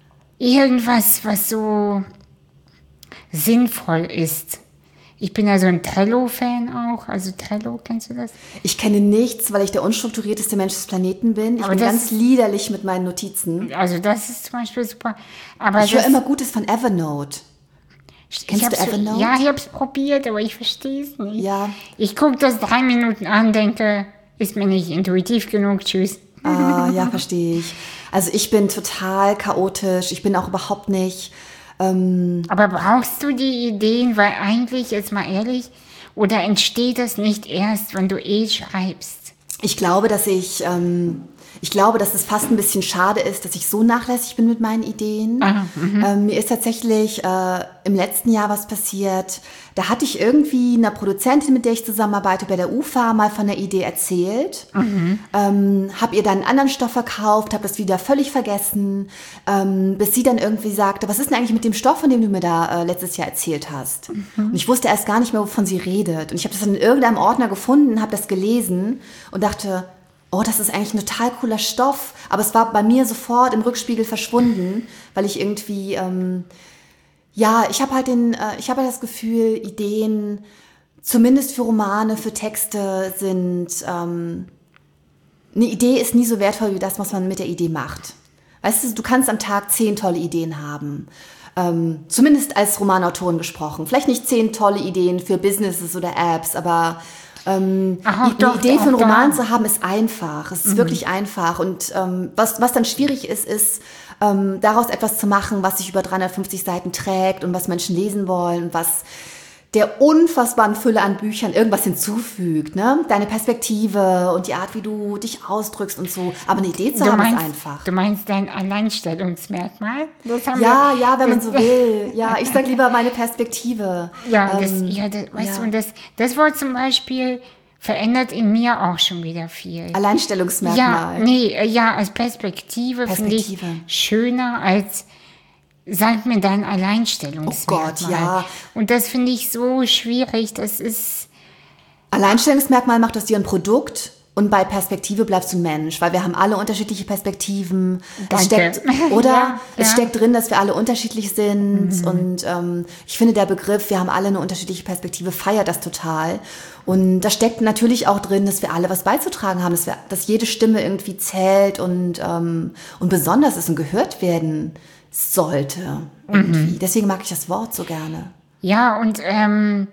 irgendwas, was so sinnvoll ist. Ich bin ja so ein Trello-Fan auch, also Trello, kennst du das? Ich kenne nichts, weil ich der unstrukturierteste Mensch des Planeten bin. Ich Aber bin das- ganz liederlich mit meinen Notizen. Also das ist zum Beispiel super. Aber Ich höre das, immer Gutes von Evernote. ich kennst du hab's- Evernote? Ja, ich habe es probiert, aber ich verstehe es nicht. Ja. Ich gucke das drei Minuten an, denke, ist mir nicht intuitiv genug, tschüss. Ah, ja, verstehe ich. Also ich bin total chaotisch. Ich bin auch überhaupt nicht... Ähm, Aber brauchst du die Ideen, weil eigentlich, jetzt mal ehrlich, oder entsteht das nicht erst, wenn du eh schreibst? ich glaube, dass ich... Ähm, ich glaube, dass es fast ein bisschen schade ist, dass ich so nachlässig bin mit meinen Ideen. Ah, ähm, mir ist tatsächlich äh, im letzten Jahr was passiert. Da hatte ich irgendwie einer Produzentin, mit der ich zusammenarbeite, bei der U F A mal von der Idee erzählt. Mhm. Ähm, habe ihr dann einen anderen Stoff verkauft, habe das wieder völlig vergessen, ähm, bis sie dann irgendwie sagte, was ist denn eigentlich mit dem Stoff, von dem du mir da äh, letztes Jahr erzählt hast? Mhm. Und ich wusste erst gar nicht mehr, wovon sie redet. Und ich habe das dann in irgendeinem Ordner gefunden, habe das gelesen und dachte, oh, das ist eigentlich ein total cooler Stoff. Aber es war bei mir sofort im Rückspiegel verschwunden, weil ich irgendwie, ähm, ja, ich habe halt den, äh, ich habe halt das Gefühl, Ideen, zumindest für Romane, für Texte sind, ähm, eine Idee ist nie so wertvoll wie das, was man mit der Idee macht. Weißt du, du kannst am Tag zehn tolle Ideen haben. Ähm, zumindest als Romanautorin gesprochen. Vielleicht nicht zehn tolle Ideen für Businesses oder Apps, aber ähm, Ach, die, doch, die Idee für einen auch da. Roman zu haben, ist einfach. Es ist Mhm. wirklich einfach. Und ähm, was, was dann schwierig ist, ist, ähm, daraus etwas zu machen, was sich über dreihundertfünfzig Seiten trägt und was Menschen lesen wollen und was der unfassbaren Fülle an Büchern irgendwas hinzufügt. Ne? Deine Perspektive und die Art, wie du dich ausdrückst und so. Aber eine Idee zu Du haben, meinst, ist einfach. du meinst dein Alleinstellungsmerkmal? Das haben Ja, wir, ja, wenn man das- so will. Ja, ich sag lieber meine Perspektive. Ja, das, Ähm, ja, das, weißt ja. du, und das, das Wort zum Beispiel verändert in mir auch schon wieder viel. Ja, Alleinstellungsmerkmal. nee, äh, ja, als Perspektive, finde ich Perspektive. schöner als, sag mir dein Alleinstellungsmerkmal. Oh Gott, ja. Und das finde ich so schwierig, das ist, Alleinstellungsmerkmal macht aus dir ein Produkt Und bei Perspektive bleibst du ein Mensch, weil wir haben alle unterschiedliche Perspektiven. Es Danke. steckt, oder? Ja, es ja. steckt drin, dass wir alle unterschiedlich sind. Mhm. Und ähm, ich finde, der Begriff, wir haben alle eine unterschiedliche Perspektive, feiert das total. Und da steckt natürlich auch drin, dass wir alle was beizutragen haben, dass, wir, dass jede Stimme irgendwie zählt und, ähm, und besonders ist und gehört werden sollte. Irgendwie. Mhm. Deswegen mag ich das Wort so gerne. Ja, und ähm,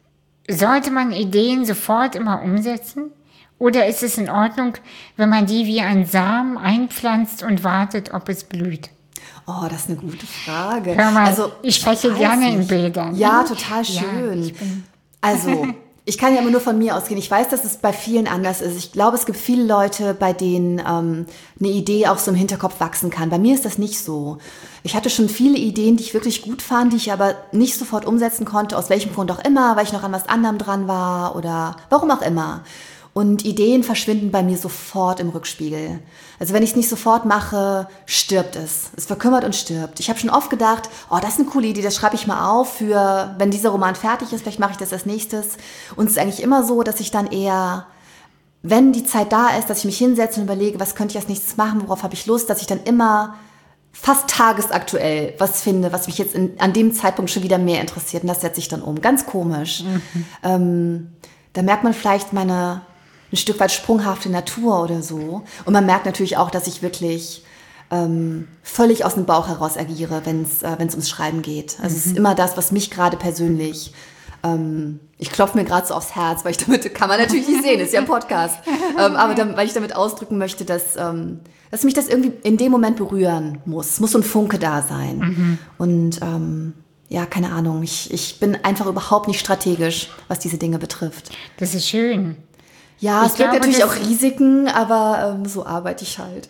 sollte man Ideen sofort immer umsetzen? Oder ist es in Ordnung, wenn man die wie ein Samen einpflanzt und wartet, ob es blüht? Oh, das ist eine gute Frage. Hör mal, also, ich spreche ich gerne nicht. in Bildern. Ja, total schön. Ja, ich bin also, ich kann ja immer nur von mir ausgehen. Ich weiß, dass es bei vielen anders ist. Ich glaube, es gibt viele Leute, bei denen ähm, eine Idee auch so im Hinterkopf wachsen kann. Bei mir ist das nicht so. Ich hatte schon viele Ideen, die ich wirklich gut fand, die ich aber nicht sofort umsetzen konnte, aus welchem Grund auch immer, weil ich noch an was anderem dran war oder warum auch immer. Und Ideen verschwinden bei mir sofort im Rückspiegel. Also wenn ich es nicht sofort mache, stirbt es. Es verkümmert und stirbt. Ich habe schon oft gedacht, oh, das ist eine coole Idee, das schreibe ich mal auf für, wenn dieser Roman fertig ist, vielleicht mache ich das als nächstes. Und es ist eigentlich immer so, dass ich dann eher, wenn die Zeit da ist, dass ich mich hinsetze und überlege, was könnte ich als nächstes machen, worauf habe ich Lust, dass ich dann immer fast tagesaktuell was finde, was mich jetzt in, an dem Zeitpunkt schon wieder mehr interessiert. Und das setze ich dann um. Ganz komisch. Mhm. Ähm, da merkt man vielleicht meine ein Stück weit sprunghafte Natur oder so. Und man merkt natürlich auch, dass ich wirklich ähm, völlig aus dem Bauch heraus agiere, wenn es äh, wenn es ums Schreiben geht. Also mhm. es ist immer das, was mich gerade persönlich, ähm, ich klopfe mir gerade so aufs Herz, weil ich damit, kann man natürlich nicht sehen, ist ja ein Podcast, ähm, aber dann, weil ich damit ausdrücken möchte, dass, ähm, dass mich das irgendwie in dem Moment berühren muss. Es muss so ein Funke da sein. Mhm. Und ähm, ja, keine Ahnung, ich, ich bin einfach überhaupt nicht strategisch, was diese Dinge betrifft. Das ist schön. Ja, es gibt natürlich auch Risiken, aber ähm, so arbeite ich halt.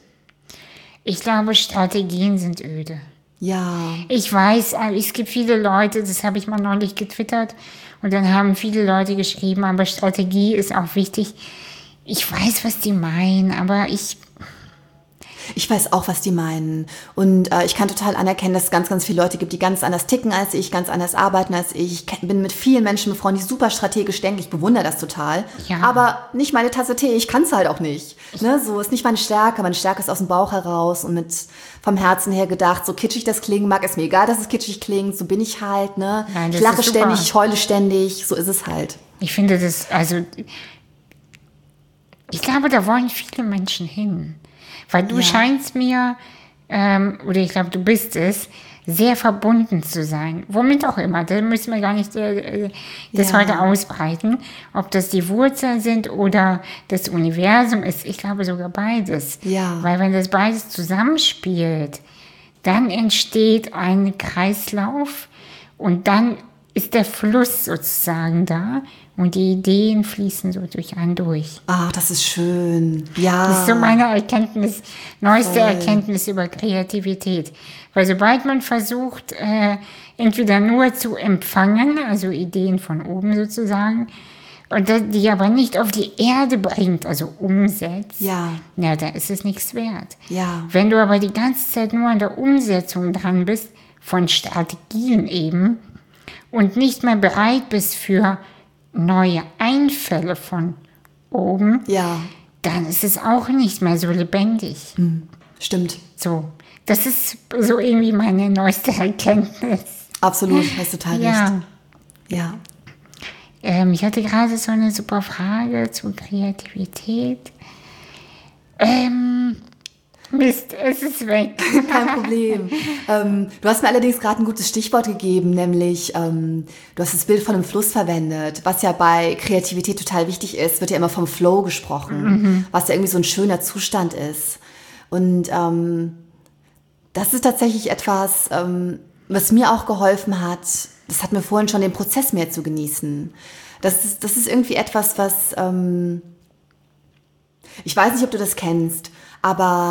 Ich glaube, Strategien sind öde. Ja. Ich weiß, es gibt viele Leute, das habe ich mal neulich getwittert, und dann haben viele Leute geschrieben, aber Strategie ist auch wichtig. Ich weiß, was die meinen, aber ich... Ich weiß auch, was die meinen. Und äh, ich kann total anerkennen, dass es ganz, ganz viele Leute gibt, die ganz anders ticken als ich, ganz anders arbeiten als ich. Ich bin mit vielen Menschen befreundet, die super strategisch denken. Ich bewundere das total. Ja. Aber nicht meine Tasse Tee. Ich kann es halt auch nicht. Ne? So ist nicht meine Stärke. Meine Stärke ist aus dem Bauch heraus und mit vom Herzen her gedacht, so kitschig das klingen mag, ist mir egal, dass es kitschig klingt. So bin ich halt. Ne? Nein, ich lache ständig, ich heule ständig. So ist es halt. Ich finde das, also, ich glaube, da wollen viele Menschen hin. Weil du ja. scheinst mir, ähm, oder ich glaube, du bist es, sehr verbunden zu sein. Womit auch immer. Da müssen wir gar nicht äh, das ja. heute ausbreiten. Ob das die Wurzeln sind oder das Universum ist. Ich glaube sogar beides. Ja. Weil wenn das beides zusammenspielt, dann entsteht ein Kreislauf und dann ist der Fluss sozusagen da und die Ideen fließen so durch einen durch. Ach, das ist schön. Ja. Das ist so meine Erkenntnis, neueste Voll. Erkenntnis über Kreativität. Weil sobald man versucht, äh, entweder nur zu empfangen, also Ideen von oben sozusagen, und die aber nicht auf die Erde bringt, also umsetzt, ja, ja, da ist es nichts wert. Ja. Wenn du aber die ganze Zeit nur an der Umsetzung dran bist, von Strategien eben, und nicht mehr bereit bist für neue Einfälle von oben, ja. dann ist es auch nicht mehr so lebendig. Hm. Stimmt. So, das ist so irgendwie meine neueste Erkenntnis. Absolut, hast total ja. recht. Ja. Ähm, ich hatte gerade so eine super Frage zur Kreativität. Ähm... Mist, es ist weg. Kein Problem. ähm, du hast mir allerdings gerade ein gutes Stichwort gegeben, nämlich ähm, du hast das Bild von einem Fluss verwendet, was ja bei Kreativität total wichtig ist, wird ja immer vom Flow gesprochen, mhm. was ja irgendwie so ein schöner Zustand ist. Und ähm, das ist tatsächlich etwas, ähm, was mir auch geholfen hat, das hat mir vorhin schon den Prozess mehr zu genießen. Das ist, das ist irgendwie etwas, was, ähm, ich weiß nicht, ob du das kennst, aber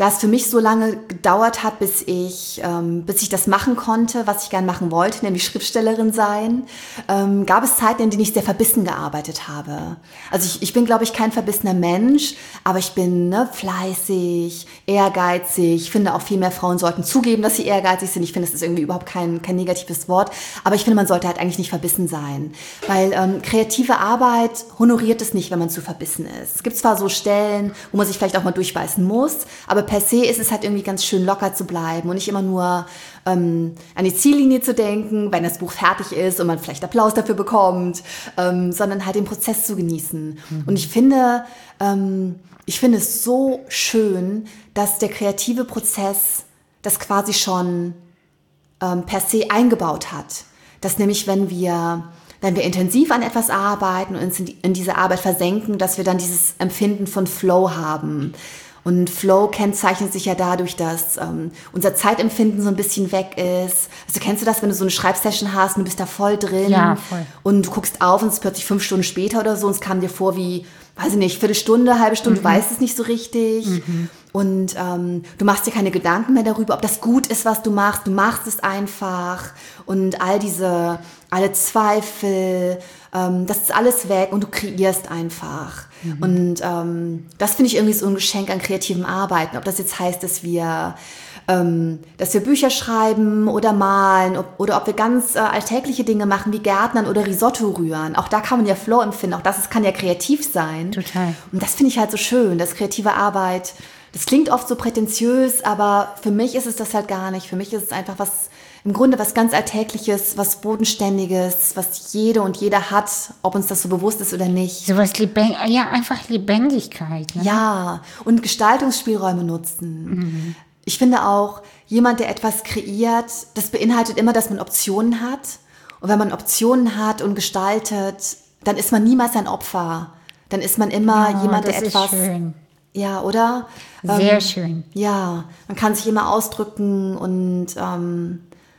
da es für mich so lange gedauert hat, bis ich, ähm, bis ich das machen konnte, was ich gern machen wollte, nämlich Schriftstellerin sein, ähm, gab es Zeiten, in denen ich sehr verbissen gearbeitet habe. Also ich, ich bin, glaube ich, kein verbissener Mensch, aber ich bin ne, fleißig, ehrgeizig. Ich finde auch viel mehr Frauen sollten zugeben, dass sie ehrgeizig sind. Ich finde, das ist irgendwie überhaupt kein, kein negatives Wort, aber ich finde, man sollte halt eigentlich nicht verbissen sein, weil ähm, kreative Arbeit honoriert es nicht, wenn man zu verbissen ist. Es gibt zwar so Stellen, wo man sich vielleicht auch mal durchbeißen muss, aber per se ist es halt irgendwie ganz schön locker zu bleiben und nicht immer nur ähm, an die Ziellinie zu denken, wenn das Buch fertig ist und man vielleicht Applaus dafür bekommt, ähm, sondern halt den Prozess zu genießen. Mhm. Und ich finde, ähm, ich finde es so schön, dass der kreative Prozess das quasi schon ähm, per se eingebaut hat. Dass nämlich, wenn wir wenn wir intensiv an etwas arbeiten und uns in, die, in diese Arbeit versenken, dass wir dann dieses Empfinden von Flow haben. Und Flow kennzeichnet sich ja dadurch, dass ähm, unser Zeitempfinden so ein bisschen weg ist. Also kennst du das, wenn du so eine Schreibsession hast und du bist da voll drin ja, voll. Und du guckst auf und es ist plötzlich fünf Stunden später oder so und es kam dir vor wie, weiß ich nicht, Viertelstunde, halbe Stunde, mhm. du weißt es nicht so richtig. Mhm. Und ähm, du machst dir keine Gedanken mehr darüber, ob das gut ist, was du machst. Du machst es einfach und all diese, alle Zweifel, ähm, das ist alles weg und du kreierst einfach. Mhm. Und ähm, das finde ich irgendwie so ein Geschenk an kreativem Arbeiten. Ob das jetzt heißt, dass wir, ähm, dass wir Bücher schreiben oder malen ob, oder ob wir ganz äh, alltägliche Dinge machen wie Gärtnern oder Risotto rühren. Auch da kann man ja Flow empfinden. Auch das ist, kann ja kreativ sein. Total. Und das finde ich halt so schön, dass kreative Arbeit, das klingt oft so prätentiös, aber für mich ist es das halt gar nicht. Für mich ist es einfach was, im Grunde was ganz Alltägliches, was Bodenständiges, was jede und jeder hat, ob uns das so bewusst ist oder nicht. So was Leben, ja, einfach Lebendigkeit. Ne? Ja, und Gestaltungsspielräume nutzen. Mhm. Ich finde auch, jemand, der etwas kreiert, das beinhaltet immer, dass man Optionen hat. Und wenn man Optionen hat und gestaltet, dann ist man niemals ein Opfer. Dann ist man immer ja, jemand, der etwas... Schön. Ja, oder? Sehr ähm, schön. Ja, man kann sich immer ausdrücken und ähm,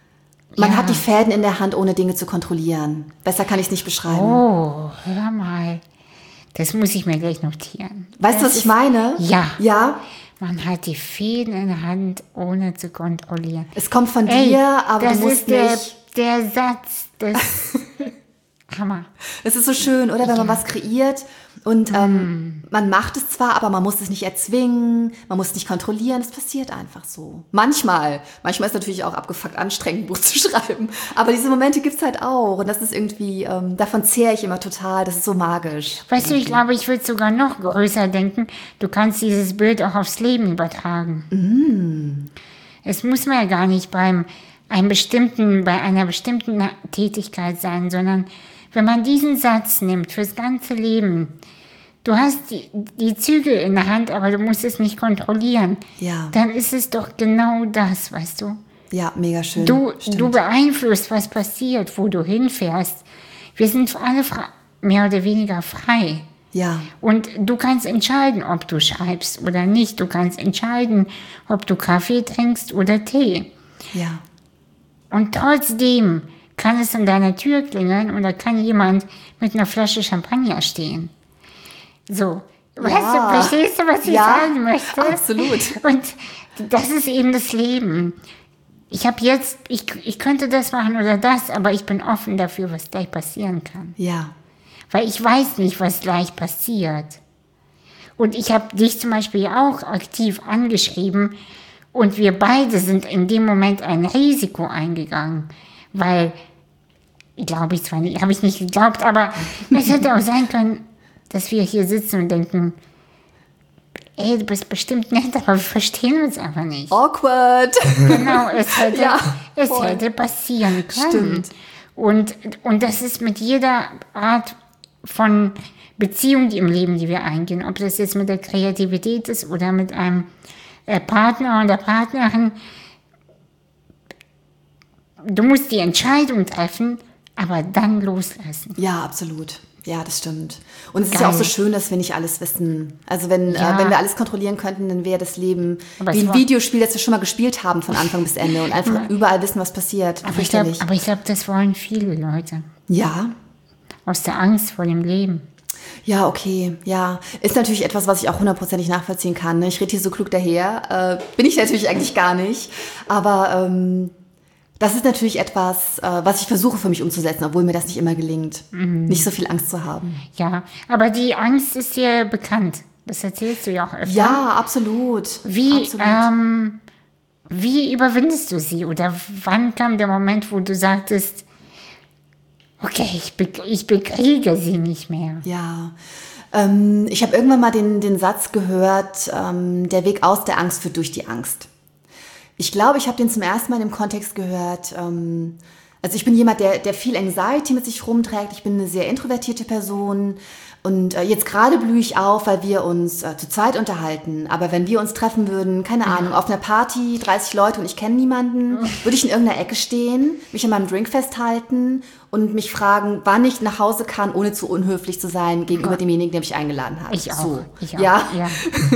man ja. hat die Fäden in der Hand, ohne Dinge zu kontrollieren. Besser kann ich es nicht beschreiben. Oh, hör mal. Das muss ich mir gleich notieren. Weißt du, was ich meine? Ja. Ja? Man hat die Fäden in der Hand, ohne zu kontrollieren. Es kommt von Ey, dir, aber das du musst ist der, nicht... der Satz des... Hammer. Es ist so schön, oder? Wenn ja. man was kreiert und mm. ähm, man macht es zwar, aber man muss es nicht erzwingen, man muss es nicht kontrollieren, es passiert einfach so. Manchmal. Manchmal ist es natürlich auch abgefuckt anstrengend, ein Buch zu schreiben. Aber diese Momente gibt es halt auch. Und das ist irgendwie, ähm, davon zehre ich immer total. Das ist so magisch. Weißt du, ich glaube, ich würde sogar noch größer denken. Du kannst dieses Bild auch aufs Leben übertragen. Mm. Es muss man ja gar nicht beim einem bestimmten, bei einer bestimmten Tätigkeit sein, sondern wenn man diesen Satz nimmt fürs ganze Leben, du hast die, die Zügel in der Hand, aber du musst es nicht kontrollieren, ja. dann ist es doch genau das, weißt du? Ja, mega schön. Du, du beeinflusst, was passiert, wo du hinfährst. Wir sind alle frei, mehr oder weniger frei. Ja. Und du kannst entscheiden, ob du schreibst oder nicht. Du kannst entscheiden, ob du Kaffee trinkst oder Tee. Ja. Und trotzdem kann es an deiner Tür klingeln und da kann jemand mit einer Flasche Champagner stehen. So, ja. weißt du, verstehst du, was ich ja, sagen möchte? Absolut. Und das ist eben das Leben. Ich habe jetzt, ich, ich könnte das machen oder das, aber ich bin offen dafür, was gleich passieren kann. Ja. Weil ich weiß nicht, was gleich passiert. Und ich habe dich zum Beispiel auch aktiv angeschrieben und wir beide sind in dem Moment ein Risiko eingegangen. Weil, glaube ich zwar nicht, habe ich nicht geglaubt, aber es hätte auch sein können, dass wir hier sitzen und denken, ey, du bist bestimmt nett, aber wir verstehen uns einfach nicht. Awkward. Genau, es hätte, ja, es hätte passieren können. Stimmt. Und, und das ist mit jeder Art von Beziehung im Leben, die wir eingehen, ob das jetzt mit der Kreativität ist oder mit einem äh, Partner oder Partnerin. Du musst die Entscheidung treffen, aber dann loslassen. Ja, absolut. Ja, das stimmt. Und es Geil. ist ja auch so schön, dass wir nicht alles wissen. Also wenn, ja. äh, wenn wir alles kontrollieren könnten, dann wäre das Leben aber wie ein war, Videospiel, das wir schon mal gespielt haben von Anfang bis Ende und einfach ja. überall wissen, was passiert. Aber ich glaube, glaub, das wollen viele Leute. Ja. Aus der Angst vor dem Leben. Ja, okay, ja. Ist natürlich etwas, was ich auch hundertprozentig nachvollziehen kann. Ne? Ich rede hier so klug daher. Äh, bin ich natürlich eigentlich gar nicht. Aber ähm, das ist natürlich etwas, äh, was ich versuche für mich umzusetzen, obwohl mir das nicht immer gelingt. Mhm. Nicht so viel Angst zu haben. Ja, aber die Angst ist dir bekannt. Das erzählst du ja auch öfter. Ja, absolut. Wie, absolut. Ähm, wie überwindest du sie? Oder wann kam der Moment, wo du sagtest, okay, ich, be- ich bekriege sie nicht mehr? Ja, ähm, ich habe irgendwann mal den, den Satz gehört, ähm, der Weg aus der Angst führt durch die Angst. Ich glaube, ich habe den zum ersten Mal im Kontext gehört. Ähm, also ich bin jemand, der, der viel Anxiety mit sich rumträgt. Ich bin eine sehr introvertierte Person. Und äh, jetzt gerade blühe ich auf, weil wir uns äh, zu zweit unterhalten. Aber wenn wir uns treffen würden, keine Ahnung, auf einer Party, dreißig Leute und ich kenne niemanden, würde ich in irgendeiner Ecke stehen, mich an meinem Drink festhalten und mich fragen, wann ich nach Hause kann, ohne zu unhöflich zu sein gegenüber demjenigen, der mich eingeladen hat. Ich auch. So. Ich auch. Ja. ja.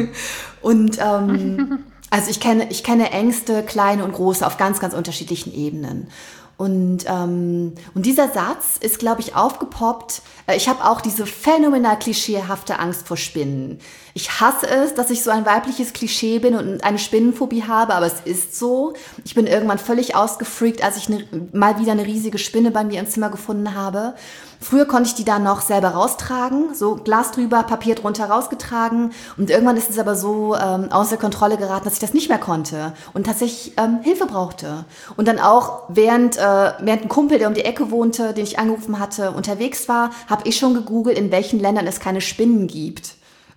Und ähm, also ich kenne, ich kenne Ängste, kleine und große, auf ganz, ganz unterschiedlichen Ebenen. Und, ähm, und dieser Satz ist, glaube ich, aufgepoppt. Ich habe auch diese phänomenal klischeehafte Angst vor Spinnen. Ich hasse es, dass ich so ein weibliches Klischee bin und eine Spinnenphobie habe, aber es ist so. Ich bin irgendwann völlig ausgefreakt, als ich ne, mal wieder eine riesige Spinne bei mir im Zimmer gefunden habe. Früher konnte ich die dann noch selber raustragen, so Glas drüber, Papier drunter rausgetragen. Und irgendwann ist es aber so ähm, außer Kontrolle geraten, dass ich das nicht mehr konnte und tatsächlich ähm, Hilfe brauchte. Und dann auch während, äh, während ein Kumpel, der um die Ecke wohnte, den ich angerufen hatte, unterwegs war, habe ich schon gegoogelt, in welchen Ländern es keine Spinnen gibt.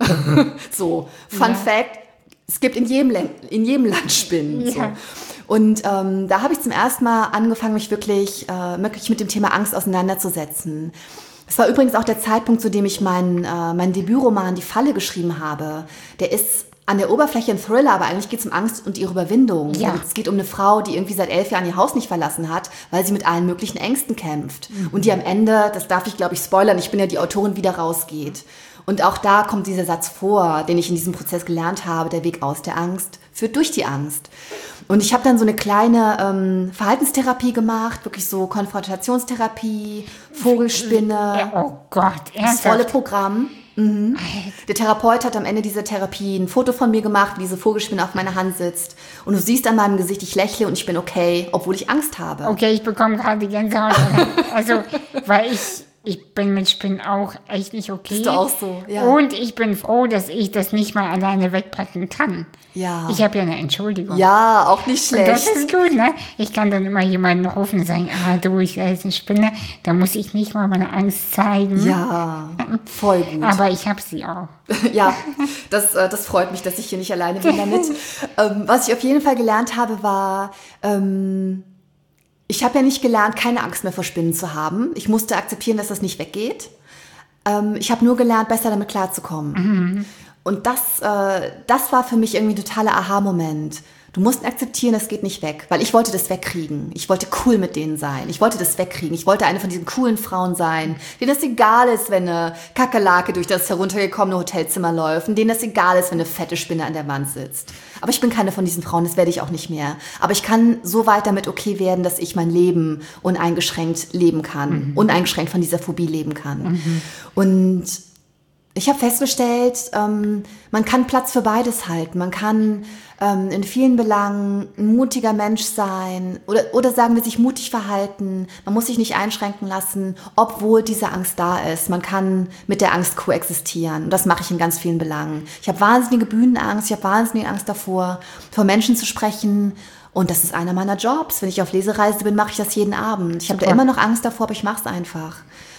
So, Fun ja. Fact, es gibt in jedem, in jedem Land Spinnen. Ja. So. Und ähm, da habe ich zum ersten Mal angefangen, mich wirklich, äh, wirklich mit dem Thema Angst auseinanderzusetzen. Es war übrigens auch der Zeitpunkt, zu dem ich meinen äh, mein Debütroman Die Falle geschrieben habe. Der ist an der Oberfläche ein Thriller, aber eigentlich geht es um Angst und ihre Überwindung. Ja. Es geht um eine Frau, die irgendwie seit elf Jahren ihr Haus nicht verlassen hat, weil sie mit allen möglichen Ängsten kämpft. Mhm. Und die am Ende, das darf ich glaube ich spoilern, ich bin ja die Autorin, wieder rausgeht. Und auch da kommt dieser Satz vor, den ich in diesem Prozess gelernt habe, der Weg aus der Angst führt durch die Angst. Und ich habe dann so eine kleine ähm, Verhaltenstherapie gemacht, wirklich so Konfrontationstherapie, Vogelspinne. Oh Gott, ernsthaft? Das volle Programm. Mhm. Der Therapeut hat am Ende dieser Therapie ein Foto von mir gemacht, wie diese Vogelspinne auf meiner Hand sitzt. Und du siehst an meinem Gesicht, ich lächle und ich bin okay, obwohl ich Angst habe. Okay, ich bekomme gerade die Gänsehaut. Also, weil ich... Ich bin mit Spinnen auch echt nicht okay. Bist du auch so, ja. Und ich bin froh, dass ich das nicht mal alleine wegpacken kann. Ja. Ich habe ja eine Entschuldigung. Ja, auch nicht schlecht. Und das ist gut, ne? Ich kann dann immer jemanden rufen und sagen, ah du, ich weiß eine Spinne. Da muss ich nicht mal meine Angst zeigen. Ja, voll gut. Aber ich habe sie auch. Ja, das, das freut mich, dass ich hier nicht alleine bin damit. ähm, was ich auf jeden Fall gelernt habe, war... Ähm, Ich habe ja nicht gelernt, keine Angst mehr vor Spinnen zu haben. Ich musste akzeptieren, dass das nicht weggeht. Ähm, ich habe nur gelernt, besser damit klarzukommen. Mhm. Und das, äh, das war für mich irgendwie ein totaler Aha-Moment. Du musst akzeptieren, das geht nicht weg. Weil ich wollte das wegkriegen. Ich wollte cool mit denen sein. Ich wollte das wegkriegen. Ich wollte eine von diesen coolen Frauen sein, denen das egal ist, wenn eine Kakerlake durch das heruntergekommene Hotelzimmer läuft, und denen das egal ist, wenn eine fette Spinne an der Wand sitzt. Aber ich bin keine von diesen Frauen, das werde ich auch nicht mehr. Aber ich kann so weit damit okay werden, dass ich mein Leben uneingeschränkt leben kann. Mhm. Uneingeschränkt von dieser Phobie leben kann. Mhm. Und ich habe festgestellt, ähm, man kann Platz für beides halten. Man kann ähm, in vielen Belangen ein mutiger Mensch sein oder, oder sagen wir sich mutig verhalten. Man muss sich nicht einschränken lassen, obwohl diese Angst da ist. Man kann mit der Angst koexistieren. Und das mache ich in ganz vielen Belangen. Ich habe wahnsinnige Bühnenangst. Ich habe wahnsinnige Angst davor, vor Menschen zu sprechen. Und das ist einer meiner Jobs. Wenn ich auf Lesereise bin, mache ich das jeden Abend. Ich habe da immer noch Angst davor, aber ich mache es einfach.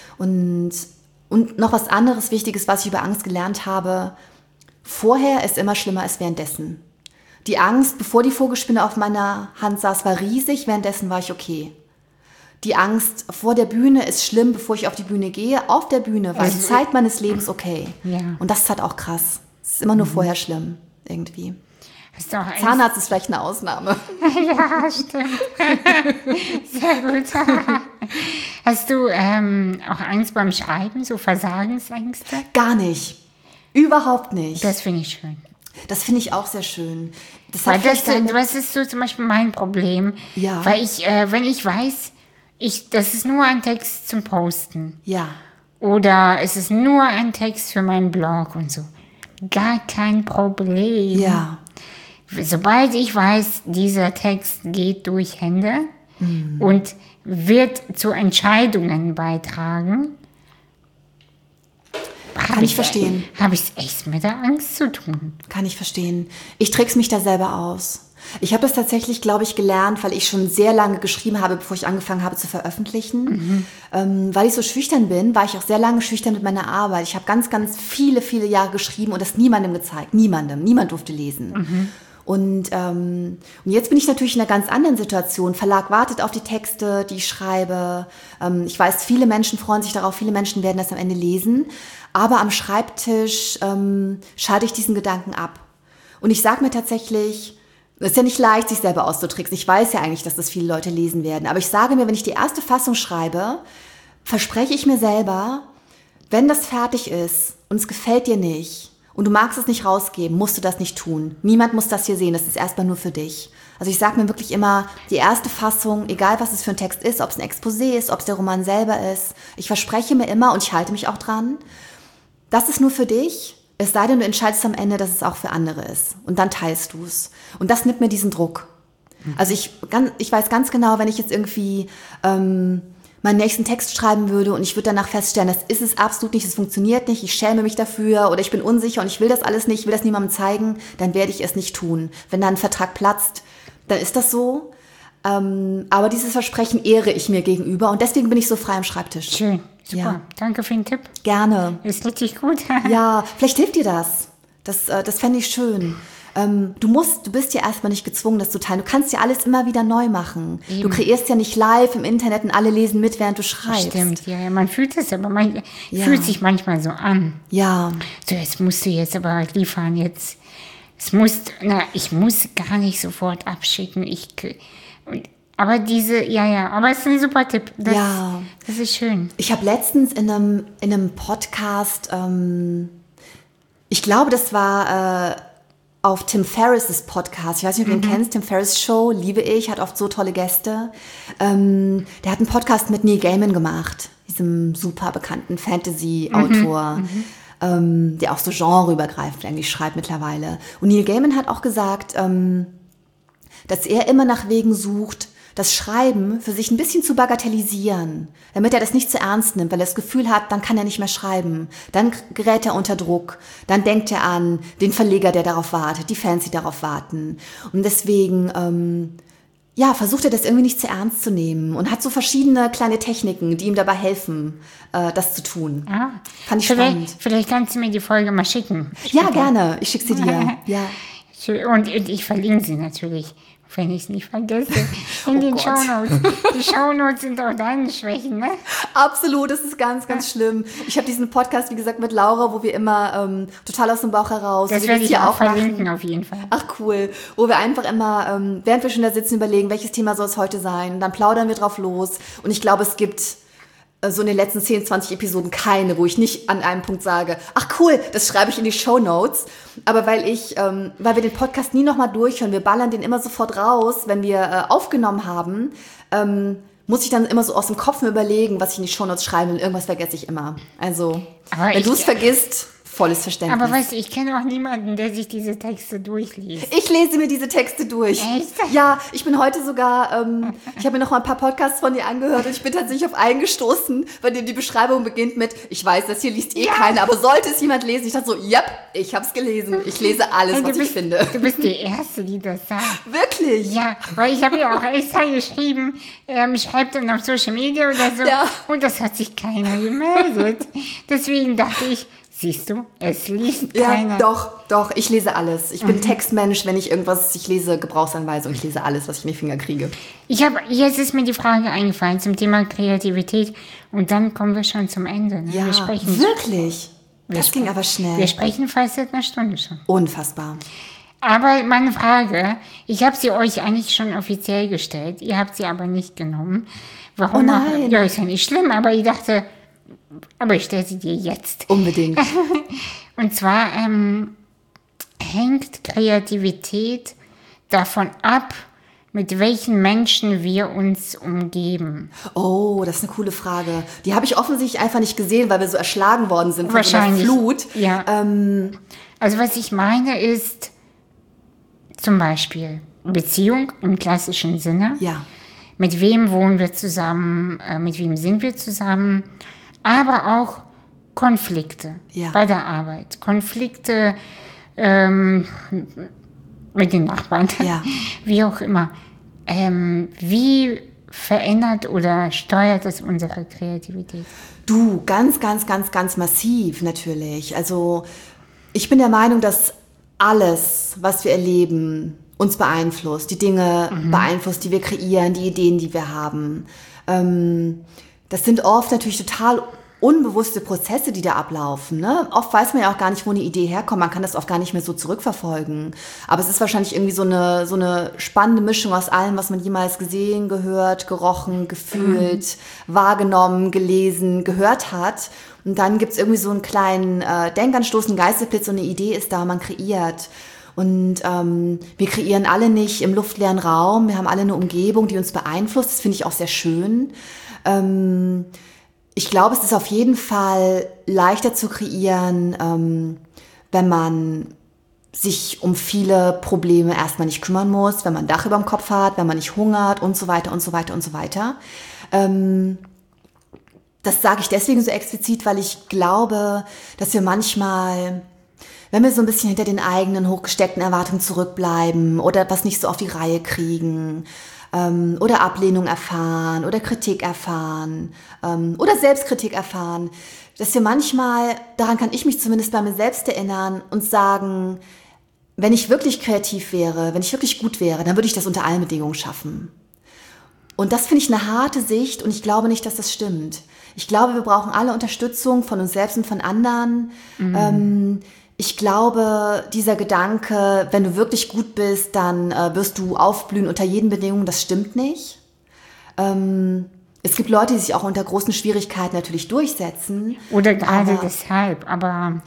Und Und noch was anderes Wichtiges, was ich über Angst gelernt habe. Vorher ist immer schlimmer als währenddessen. Die Angst, bevor die Vogelspinne auf meiner Hand saß, war riesig. Währenddessen war ich okay. Die Angst vor der Bühne ist schlimm, bevor ich auf die Bühne gehe. Auf der Bühne war die Zeit meines Lebens okay. Ja. Und das ist halt auch krass. Es ist immer nur mhm. vorher schlimm, irgendwie. Zahnarzt ist vielleicht eine Ausnahme. Ja, stimmt. Sehr gut. Hast du ähm, auch Angst beim Schreiben, so Versagensängste? Gar nicht. Überhaupt nicht. Das finde ich schön. Das finde ich auch sehr schön. Das, weil das, das ist so zum Beispiel mein Problem. Ja. Weil ich, äh, wenn ich weiß, ich, das ist nur ein Text zum Posten. Ja. Oder ist es nur ein Text für meinen Blog und so? Gar kein Problem. Ja. Sobald ich weiß, dieser Text geht durch Hände mhm. und wird zu Entscheidungen beitragen, Kann ich verstehen. Habe ich es echt mit der Angst zu tun. Kann ich verstehen. Ich trick's mich da selber aus. Ich habe das tatsächlich, glaube ich, gelernt, weil ich schon sehr lange geschrieben habe, bevor ich angefangen habe zu veröffentlichen. Mhm. Ähm, weil ich so schüchtern bin, war ich auch sehr lange schüchtern mit meiner Arbeit. Ich habe ganz, ganz viele, viele Jahre geschrieben und das niemandem gezeigt. Niemandem. Niemand durfte lesen. Mhm. Und, ähm, und jetzt bin ich natürlich in einer ganz anderen Situation. Verlag wartet auf die Texte, die ich schreibe. Ähm, ich weiß, viele Menschen freuen sich darauf, viele Menschen werden das am Ende lesen. Aber am Schreibtisch ähm, schalte ich diesen Gedanken ab. Und ich sage mir tatsächlich, es ist ja nicht leicht, sich selber auszutricksen. Ich weiß ja eigentlich, dass das viele Leute lesen werden. Aber ich sage mir, wenn ich die erste Fassung schreibe, verspreche ich mir selber, wenn das fertig ist und es gefällt dir nicht, und du magst es nicht rausgeben, musst du das nicht tun. Niemand muss das hier sehen, das ist erstmal nur für dich. Also ich sage mir wirklich immer, die erste Fassung, egal was es für ein Text ist, ob es ein Exposé ist, ob es der Roman selber ist, ich verspreche mir immer, und ich halte mich auch dran, das ist nur für dich, es sei denn, du entscheidest am Ende, dass es auch für andere ist. Und dann teilst du es. Und das nimmt mir diesen Druck. Also ich, ganz, ich weiß ganz genau, wenn ich jetzt irgendwie ähm, meinen nächsten Text schreiben würde und ich würde danach feststellen, das ist es absolut nicht, das funktioniert nicht, ich schäme mich dafür oder ich bin unsicher und ich will das alles nicht, ich will das niemandem zeigen, dann werde ich es nicht tun. Wenn da ein Vertrag platzt, dann ist das so. Ähm, aber dieses Versprechen ehre ich mir gegenüber und deswegen bin ich so frei am Schreibtisch. Schön, super. Ja. Danke für den Tipp. Gerne. Ist richtig gut. Ja, vielleicht hilft dir das. Das, äh, das fände ich schön. Ähm, du musst, du bist ja erstmal nicht gezwungen, das zu teilen. Du kannst ja alles immer wieder neu machen. Eben. Du kreierst ja nicht live im Internet und alle lesen mit, während du schreibst. Stimmt, ja, ja. Man fühlt es, aber man ja. fühlt sich manchmal so an. Ja. So, jetzt musst du jetzt aber liefern, jetzt. Es muss, na, ich muss gar nicht sofort abschicken. Ich, aber diese, ja, ja, aber es ist ein super Tipp. Das, ja. Das ist schön. Ich habe letztens in einem, in einem Podcast, ähm, ich glaube, das war äh, auf Tim Ferriss' Podcast. Ich weiß nicht, ob du mhm. ihn kennst. Tim Ferriss Show, liebe ich, hat oft so tolle Gäste. Ähm, der hat einen Podcast mit Neil Gaiman gemacht, diesem super bekannten Fantasy-Autor, mhm. Mhm. Ähm, der auch so genreübergreifend eigentlich schreibt mittlerweile. Und Neil Gaiman hat auch gesagt, ähm, dass er immer nach Wegen sucht, das Schreiben für sich ein bisschen zu bagatellisieren, damit er das nicht zu ernst nimmt, weil er das Gefühl hat, dann kann er nicht mehr schreiben. Dann gerät er unter Druck. Dann denkt er an den Verleger, der darauf wartet, die Fans, die darauf warten. Und deswegen, ähm, ja, versucht er das irgendwie nicht zu ernst zu nehmen und hat so verschiedene kleine Techniken, die ihm dabei helfen, äh, das zu tun. Ah, Fand ich vielleicht, spannend. Vielleicht kannst du mir die Folge mal schicken. Ja, gerne. Ich schicke sie dir. Ja. Und ich verlinke sie natürlich, wenn ich es nicht vergesse, in oh den Gott. Shownotes. Die Shownotes sind auch deine Schwächen, ne? Absolut, das ist ganz, ganz schlimm. Ich habe diesen Podcast, wie gesagt, mit Laura, wo wir immer ähm, total aus dem Bauch heraus... Das werde ich auch verlinken, auf jeden Fall. Ach cool, wo wir einfach immer, ähm, während wir schon da sitzen, überlegen, welches Thema soll es heute sein. Dann plaudern wir drauf los und ich glaube, es gibt so in den letzten zehn, zwanzig Episoden keine, wo ich nicht an einem Punkt sage, ach cool, das schreibe ich in die Shownotes. Aber weil ich, ähm, weil wir den Podcast nie nochmal durchhören, wir ballern den immer sofort raus, wenn wir äh, aufgenommen haben, ähm, muss ich dann immer so aus dem Kopf mir überlegen, was ich in die Shownotes schreibe und irgendwas vergesse ich immer. Also, aber wenn du es vergisst, volles Verständnis. Aber weißt du, ich kenne auch niemanden, der sich diese Texte durchliest. Ich lese mir diese Texte durch. Echt? Ja, ich bin heute sogar, ähm, ich habe mir noch mal ein paar Podcasts von dir angehört und ich bin tatsächlich auf einen gestoßen, bei dem die Beschreibung beginnt mit, ich weiß, das hier liest eh ja. keiner, aber sollte es jemand lesen? Ich dachte so, yep, ich habe es gelesen. Ich lese alles, was bist, ich finde. Du bist die Erste, die das sagt. Wirklich? Ja, weil ich habe ja auch extra geschrieben, ähm, schreibt dann auf Social Media oder so. Ja. Und das hat sich keiner gemeldet. Deswegen dachte ich, siehst du, es liest keiner. Ja, doch, doch, ich lese alles. Ich bin mhm. Textmensch, wenn ich irgendwas, ich lese Gebrauchsanweisung, ich lese alles, was ich in die Finger kriege. Ich habe, jetzt ist mir die Frage eingefallen zum Thema Kreativität und dann kommen wir schon zum Ende. Ne? Ja, wir sprechen, wirklich? Wir das ging aber schnell. Wir sprechen fast seit einer Stunde schon. Unfassbar. Aber meine Frage, ich habe sie euch eigentlich schon offiziell gestellt, ihr habt sie aber nicht genommen. Warum? Oh nein. Auch, ja, ist ja nicht schlimm, aber ich dachte... Aber ich stelle sie dir jetzt. Unbedingt. Und zwar ähm, hängt Kreativität davon ab, mit welchen Menschen wir uns umgeben. Oh, das ist eine coole Frage. Die habe ich offensichtlich einfach nicht gesehen, weil wir so erschlagen worden sind von Wahrscheinlich. so einer Flut. Ja. Ähm, also was ich meine ist zum Beispiel Beziehung im klassischen Sinne. ja. Mit wem wohnen wir zusammen, äh, mit wem sind wir zusammen, aber auch Konflikte Ja. bei der Arbeit. Konflikte ähm, mit den Nachbarn, Ja. wie auch immer. Ähm, wie verändert oder steuert das unsere Kreativität? Du, ganz, ganz, ganz, ganz massiv natürlich. Also ich bin der Meinung, dass alles, was wir erleben, uns beeinflusst. Die Dinge mhm. beeinflusst, die wir kreieren, die Ideen, die wir haben. Ähm, das sind oft natürlich total unbewusste Prozesse, die da ablaufen. Ne? Oft weiß man ja auch gar nicht, wo eine Idee herkommt. Man kann das oft gar nicht mehr so zurückverfolgen. Aber es ist wahrscheinlich irgendwie so eine, so eine spannende Mischung aus allem, was man jemals gesehen, gehört, gerochen, gefühlt, mhm. wahrgenommen, gelesen, gehört hat. Und dann gibt es irgendwie so einen kleinen äh, Denkanstoß, einen Geistesblitz, so eine Idee ist da, man kreiert. Und ähm, wir kreieren alle nicht im luftleeren Raum. Wir haben alle eine Umgebung, die uns beeinflusst. Das finde ich auch sehr schön. Ähm, ich glaube, es ist auf jeden Fall leichter zu kreieren, ähm, wenn man sich um viele Probleme erstmal nicht kümmern muss, wenn man ein Dach über dem Kopf hat, wenn man nicht hungert und so weiter und so weiter und so weiter. Ähm, das sage ich deswegen so explizit, weil ich glaube, dass wir manchmal, wenn wir so ein bisschen hinter den eigenen hochgesteckten Erwartungen zurückbleiben oder was nicht so auf die Reihe kriegen ähm, oder Ablehnung erfahren oder Kritik erfahren ähm, oder Selbstkritik erfahren, dass wir manchmal, daran kann ich mich zumindest bei mir selbst erinnern und sagen, wenn ich wirklich kreativ wäre, wenn ich wirklich gut wäre, dann würde ich das unter allen Bedingungen schaffen. Und das finde ich eine harte Sicht und ich glaube nicht, dass das stimmt. Ich glaube, wir brauchen alle Unterstützung von uns selbst und von anderen. Mhm. Ähm, Ich glaube, dieser Gedanke, wenn du wirklich gut bist, dann äh, wirst du aufblühen unter jeden Bedingungen, das stimmt nicht. Ähm, es gibt Leute, die sich auch unter großen Schwierigkeiten natürlich durchsetzen. Oder gerade aber, deshalb, aber...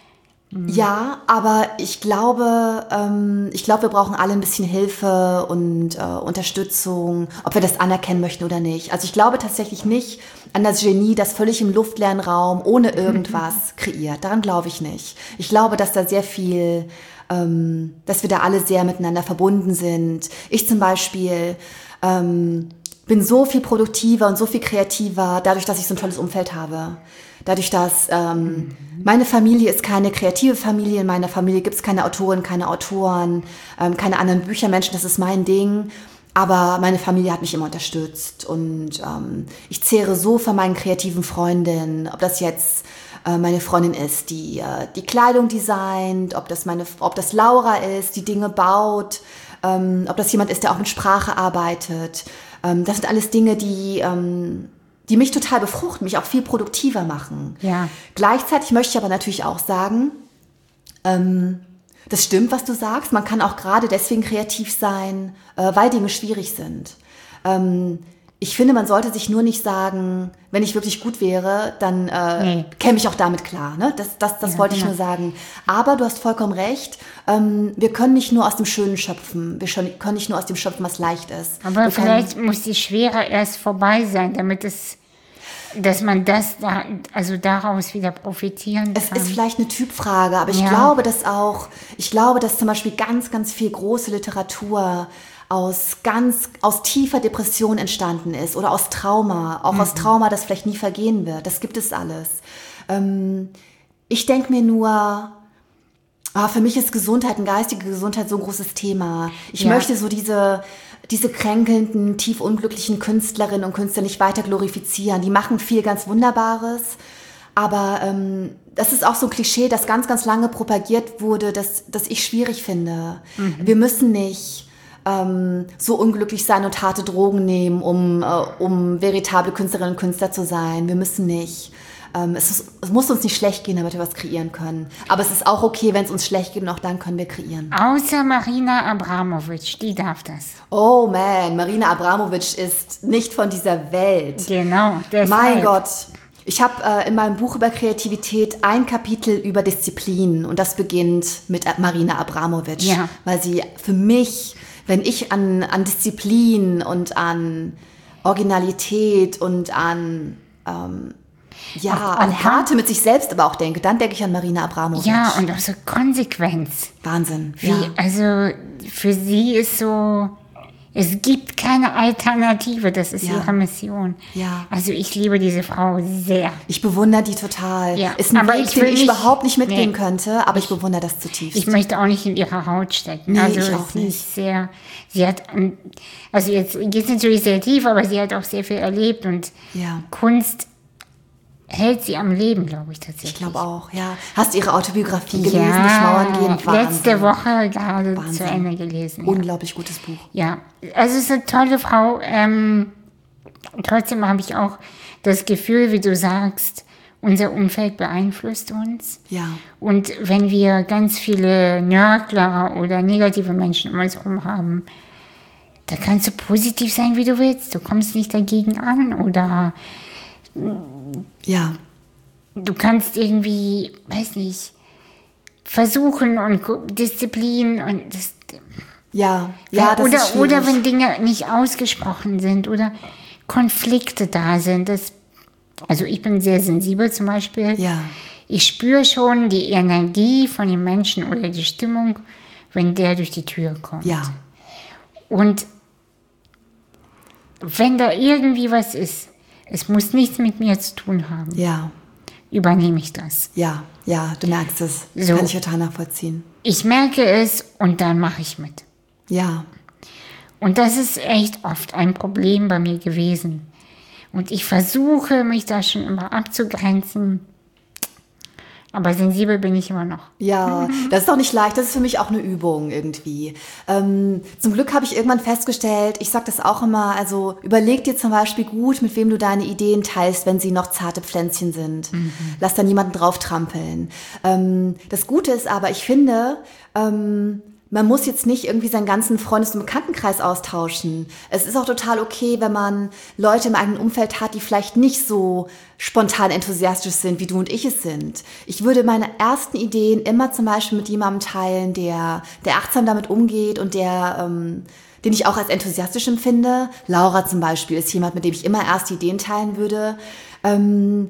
Ja, aber ich glaube, ähm, ich glaube, wir brauchen alle ein bisschen Hilfe und äh, Unterstützung, ob wir das anerkennen möchten oder nicht. Also ich glaube tatsächlich nicht an das Genie, das völlig im luftleeren Raum ohne irgendwas kreiert. Daran glaube ich nicht. Ich glaube, dass da sehr viel, ähm, dass wir da alle sehr miteinander verbunden sind. Ich zum Beispiel ähm, bin so viel produktiver und so viel kreativer, dadurch, dass ich so ein tolles Umfeld habe. Dadurch, dass ähm, meine Familie ist keine kreative Familie, in meiner Familie gibt es keine Autoren, keine Autoren, ähm, keine anderen Büchermenschen, das ist mein Ding. Aber meine Familie hat mich immer unterstützt und ähm, ich zehre so von meinen kreativen Freundinnen, ob das jetzt äh, meine Freundin ist, die äh, die Kleidung designt, ob das, meine, ob das Laura ist, die Dinge baut, ähm, ob das jemand ist, der auch mit Sprache arbeitet. Ähm, das sind alles Dinge, die... Ähm, die mich total befruchten, mich auch viel produktiver machen. Ja. Gleichzeitig möchte ich aber natürlich auch sagen, ähm, das stimmt, was du sagst. Man kann auch gerade deswegen kreativ sein, äh, weil Dinge schwierig sind. Ähm, ich finde, man sollte sich nur nicht sagen, wenn ich wirklich gut wäre, dann äh, nee. käme ich auch damit klar. Ne? Das, das, das ja, wollte ich genau. nur sagen. Aber du hast vollkommen recht. Ähm, wir können nicht nur aus dem Schönen schöpfen. Wir schon, können nicht nur aus dem schöpfen, was leicht ist. Aber wir vielleicht können, muss die Schwere erst vorbei sein, damit es, dass man das da, also daraus wieder profitieren kann. Es ist vielleicht eine Typfrage, aber ich ja. glaube, dass auch, ich glaube, dass zum Beispiel ganz, ganz viel große Literatur aus ganz, aus tiefer Depression entstanden ist oder aus Trauma, auch mhm. aus Trauma, das vielleicht nie vergehen wird. Das gibt es alles. Ähm, ich denke mir nur, ah, für mich ist Gesundheit, und geistige Gesundheit so ein großes Thema. Ich ja. möchte so diese, diese kränkelnden, tief unglücklichen Künstlerinnen und Künstler nicht weiter glorifizieren. Die machen viel ganz Wunderbares, aber ähm, das ist auch so ein Klischee, das ganz, ganz lange propagiert wurde, das, das ich schwierig finde. Mhm. Wir müssen nicht ähm, so unglücklich sein und harte Drogen nehmen, um, äh, um veritable Künstlerinnen und Künstler zu sein. Wir müssen nicht. Ähm, es, ist, es muss uns nicht schlecht gehen, damit wir was kreieren können. Aber es ist auch okay, wenn es uns schlecht geht und auch dann können wir kreieren. Außer Marina Abramovic, die darf das. Oh man, Marina Abramovic ist nicht von dieser Welt. Genau. Deshalb. Mein Gott. Ich habe äh, in meinem Buch über Kreativität ein Kapitel über Disziplin und das beginnt mit Marina Abramovic, ja. weil sie für mich wenn ich an, an Disziplin und an Originalität und an, ähm, ja, Auch- an auch- Härte mit sich selbst aber auch denke, dann denke ich an Marina Abramovic. Ja, und auch so Konsequenz. Wahnsinn. Wie, Ja. Also für sie ist so, es gibt keine Alternative, das ist Ja. ihre Mission. Ja. Also ich liebe diese Frau sehr. Ich bewundere die total. Ja, Ist ein aber Weg, ich den will ich nicht- überhaupt nicht mitgehen nee. könnte, aber ich bewundere das zutiefst. Ich möchte auch nicht in ihrer Haut stecken. Nee, also ich auch sie nicht. ist sehr, sie hat, ähm, also jetzt geht es natürlich sehr tief, aber sie hat auch sehr viel erlebt und Ja. Kunst hält sie am Leben, glaube ich tatsächlich. Ich glaube auch, ja. Hast du ihre Autobiografie gelesen, ja, Nicht Mauern gehen? Wahnsinn. letzte Woche gerade Wahnsinn. zu Ende gelesen. Ja. Unglaublich gutes Buch. Ja, also es ist eine tolle Frau. Ähm, trotzdem habe ich auch das Gefühl, wie du sagst, unser Umfeld beeinflusst uns. Ja. Und wenn wir ganz viele Nörgler oder negative Menschen um uns herum haben, da kannst du positiv sein, wie du willst. Du kommst nicht dagegen an oder Ja. du kannst irgendwie, weiß nicht, versuchen und gu- Disziplin und das, Ja. Ja, das oder, ist schwierig. oder wenn Dinge nicht ausgesprochen sind oder Konflikte da sind. Das, also ich bin sehr sensibel zum Beispiel. Ja. Ich spüre schon die Energie von den Menschen oder die Stimmung, wenn der durch die Tür kommt. Ja. Und wenn da irgendwie was ist, es muss nichts mit mir zu tun haben, Ja. übernehme ich das. Ja. Ja, du merkst es. So. Kann ich total nachvollziehen. Ich merke es und dann mache ich mit. Ja. Und das ist echt oft ein Problem bei mir gewesen. Und ich versuche, mich da schon immer abzugrenzen. Aber sensibel bin ich immer noch. Ja, das ist auch nicht leicht. Das ist für mich auch eine Übung irgendwie. Ähm, zum Glück habe ich irgendwann festgestellt, ich sage das auch immer, also überleg dir zum Beispiel gut, mit wem du deine Ideen teilst, wenn sie noch zarte Pflänzchen sind. Mhm. Lass da niemanden drauf trampeln. Ähm, das Gute ist aber, ich finde, ähm, man muss jetzt nicht irgendwie seinen ganzen Freundes- und Bekanntenkreis austauschen. Es ist auch total okay, wenn man Leute im eigenen Umfeld hat, die vielleicht nicht so spontan enthusiastisch sind, wie du und ich es sind. Ich würde meine ersten Ideen immer zum Beispiel mit jemandem teilen, der, der achtsam damit umgeht und der, ähm, den ich auch als enthusiastisch empfinde. Laura zum Beispiel ist jemand, mit dem ich immer erste Ideen teilen würde. Ähm,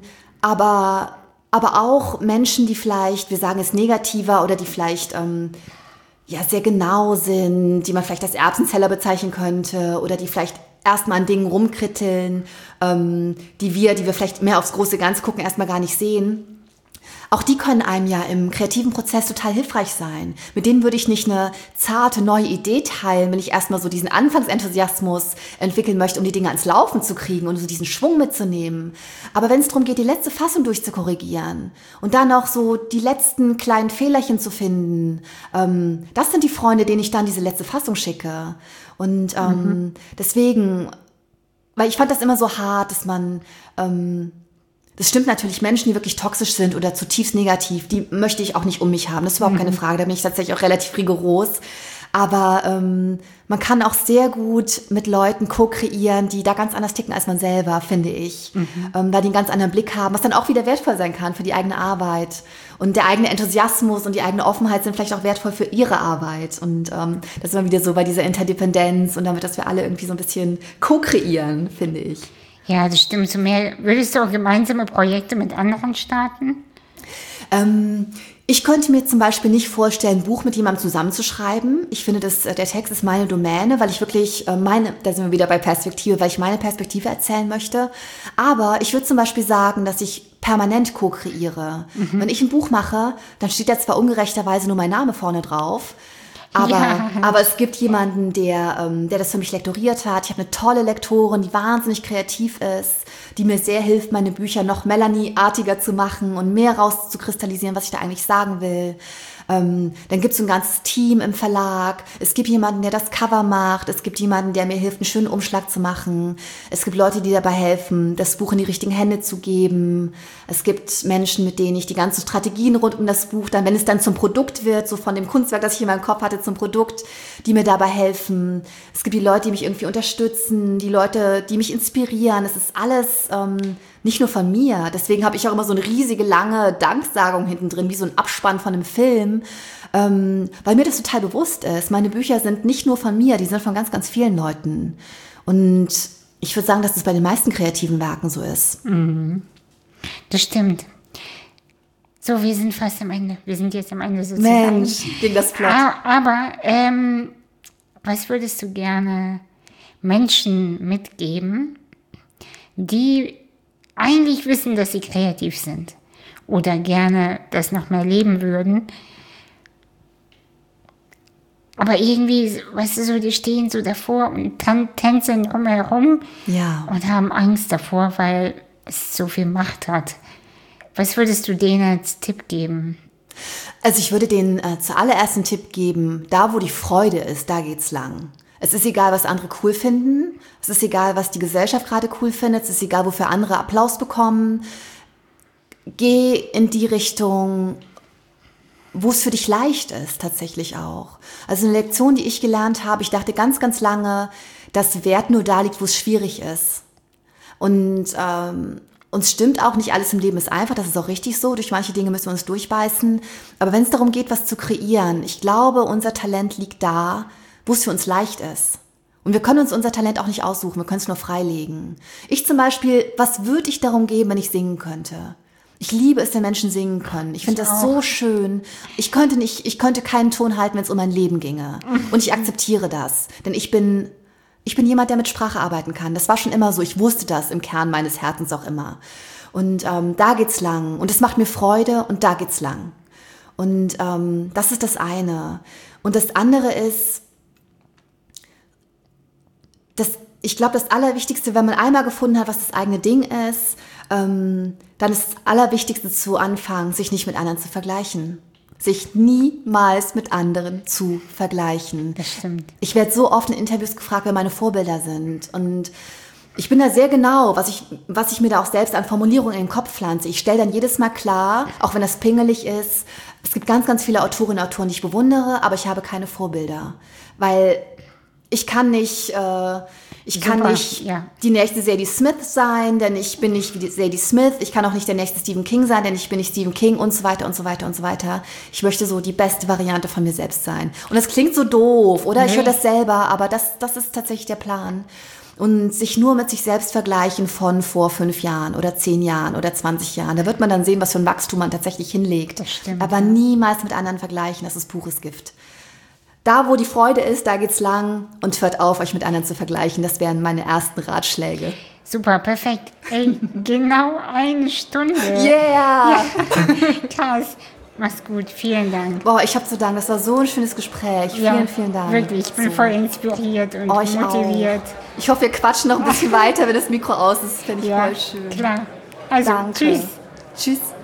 aber, aber auch Menschen, die vielleicht, wir sagen es negativer oder die vielleicht ähm, ja, sehr genau sind, die man vielleicht als Erbsenzeller bezeichnen könnte oder die vielleicht erstmal an Dingen rumkritteln, ähm, die wir, die wir vielleicht mehr aufs große Ganze gucken, erstmal gar nicht sehen. Auch die können einem ja im kreativen Prozess total hilfreich sein. Mit denen würde ich nicht eine zarte neue Idee teilen, wenn ich erstmal so diesen Anfangsenthusiasmus entwickeln möchte, um die Dinge ans Laufen zu kriegen und so diesen Schwung mitzunehmen. Aber wenn es darum geht, die letzte Fassung durchzukorrigieren und dann noch so die letzten kleinen Fehlerchen zu finden, ähm, das sind die Freunde, denen ich dann diese letzte Fassung schicke. Und ähm, mhm. deswegen, weil ich fand das immer so hart, dass man... Ähm, Das stimmt natürlich, Menschen, die wirklich toxisch sind oder zutiefst negativ, die möchte ich auch nicht um mich haben. Das ist überhaupt mhm. keine Frage, da bin ich tatsächlich auch relativ rigoros. Aber ähm, man kann auch sehr gut mit Leuten co-kreieren, die da ganz anders ticken als man selber, finde ich. Mhm. Ähm, weil die einen ganz anderen Blick haben, was dann auch wieder wertvoll sein kann für die eigene Arbeit. Und der eigene Enthusiasmus und die eigene Offenheit sind vielleicht auch wertvoll für ihre Arbeit. Und ähm, das ist immer wieder so bei dieser Interdependenz und damit, dass wir alle irgendwie so ein bisschen co-kreieren, finde ich. Ja, das stimmt. So mehr, würdest du auch gemeinsame Projekte mit anderen starten? Ähm, ich könnte mir zum Beispiel nicht vorstellen, ein Buch mit jemandem zusammenzuschreiben. Ich finde, das, der Text ist meine Domäne, weil ich wirklich meine, da sind wir wieder bei Perspektive, weil ich meine Perspektive erzählen möchte. Aber ich würde zum Beispiel sagen, dass ich permanent co-kreiere. Mhm. Wenn ich ein Buch mache, dann steht da zwar ungerechterweise nur mein Name vorne drauf, Aber, ja. aber es gibt jemanden, der, ähm, der das für mich lektoriert hat. Ich habe eine tolle Lektorin, die wahnsinnig kreativ ist, die mir sehr hilft, meine Bücher noch Melanie-artiger zu machen und mehr rauszukristallisieren, was ich da eigentlich sagen will. Ähm, dann gibt es ein ganzes Team im Verlag. Es gibt jemanden, der das Cover macht. Es gibt jemanden, der mir hilft, einen schönen Umschlag zu machen. Es gibt Leute, die dabei helfen, das Buch in die richtigen Hände zu geben. Es gibt Menschen, mit denen ich die ganzen Strategien rund um das Buch, dann, wenn es dann zum Produkt wird, so von dem Kunstwerk, das ich in meinem Kopf hatte, zum Produkt, die mir dabei helfen. Es gibt die Leute, die mich irgendwie unterstützen, die Leute, die mich inspirieren. Es ist alles ähm, nicht nur von mir. Deswegen habe ich auch immer so eine riesige, lange Danksagung hinten drin, wie so ein Abspann von einem Film, ähm, weil mir das total bewusst ist. Meine Bücher sind nicht nur von mir, die sind von ganz, ganz vielen Leuten. Und ich würde sagen, dass das bei den meisten kreativen Werken so ist. Mhm. Das stimmt. So, wir sind fast am Ende. Wir sind jetzt am Ende sozusagen. Mensch, ging das flott. Aber, ähm, was würdest du gerne Menschen mitgeben, die eigentlich wissen, dass sie kreativ sind oder gerne das noch mehr leben würden, aber irgendwie, weißt du, so, die stehen so davor und tan- tänzeln drumherum Ja. und haben Angst davor, weil es so viel Macht hat. Was würdest du denen als Tipp geben? Also ich würde denen äh, zuallererst einen Tipp geben, da wo die Freude ist, da geht's lang. Es ist egal, was andere cool finden. Es ist egal, was die Gesellschaft gerade cool findet. Es ist egal, wofür andere Applaus bekommen. Geh in die Richtung, wo es für dich leicht ist, tatsächlich auch. Also eine Lektion, die ich gelernt habe, ich dachte ganz, ganz lange, dass Wert nur da liegt, wo es schwierig ist. Und ähm, uns stimmt auch, nicht alles im Leben ist einfach, das ist auch richtig so. Durch manche Dinge müssen wir uns durchbeißen. Aber wenn es darum geht, was zu kreieren, ich glaube, unser Talent liegt da, wo es für uns leicht ist. Und wir können uns unser Talent auch nicht aussuchen, wir können es nur freilegen. Ich zum Beispiel, was würde ich darum geben, wenn ich singen könnte? Ich liebe es, wenn Menschen singen können. Ich finde das so schön. Ich könnte nicht, ich könnte keinen Ton halten, wenn es um mein Leben ginge. Und ich akzeptiere das. Denn ich bin, ich bin jemand, der mit Sprache arbeiten kann. Das war schon immer so. Ich wusste das im Kern meines Herzens auch immer. Und ähm, da geht's lang. Und es macht mir Freude und da geht's lang. Und ähm, das ist das eine. Und das andere ist, das, ich glaube, das Allerwichtigste, wenn man einmal gefunden hat, was das eigene Ding ist, ähm, dann ist das Allerwichtigste zu anfangen, sich nicht mit anderen zu vergleichen. Sich niemals mit anderen zu vergleichen. Das stimmt. Ich werde so oft in Interviews gefragt, wer meine Vorbilder sind. Und ich bin da sehr genau, was ich, was ich mir da auch selbst an Formulierungen in den Kopf pflanze. Ich stelle dann jedes Mal klar, auch wenn das pingelig ist, es gibt ganz, ganz viele Autorinnen und Autoren, die ich bewundere, aber ich habe keine Vorbilder. Weil ich kann nicht, äh, ich kann Super, nicht ja. die nächste Sadie Smith sein, denn ich bin nicht wie die Sadie Smith. Ich kann auch nicht der nächste Stephen King sein, denn ich bin nicht Stephen King und so weiter und so weiter und so weiter. Ich möchte so die beste Variante von mir selbst sein. Und das klingt so doof, oder? Nee. Ich höre das selber, aber das, das ist tatsächlich der Plan. Und sich nur mit sich selbst vergleichen von vor fünf Jahren oder zehn Jahren oder zwanzig Jahren. Da wird man dann sehen, was für ein Wachstum man tatsächlich hinlegt. Das stimmt. Aber niemals mit anderen vergleichen, das ist pures Gift. Da, wo die Freude ist, da geht's lang und hört auf, euch mit anderen zu vergleichen. Das wären meine ersten Ratschläge. Super, perfekt. Ey, genau eine Stunde. Yeah! Ja. Krass. Mach's gut, vielen Dank. Boah, ich habe zu danken, das war so ein schönes Gespräch. Ja, vielen, vielen Dank. Wirklich, ich bin so. voll inspiriert und Euch motiviert. Auch. Ich hoffe, wir quatschen noch ein bisschen weiter, wenn das Mikro aus ist. Das finde ich Ja, voll schön. Klar. Also, Danke. tschüss. Tschüss.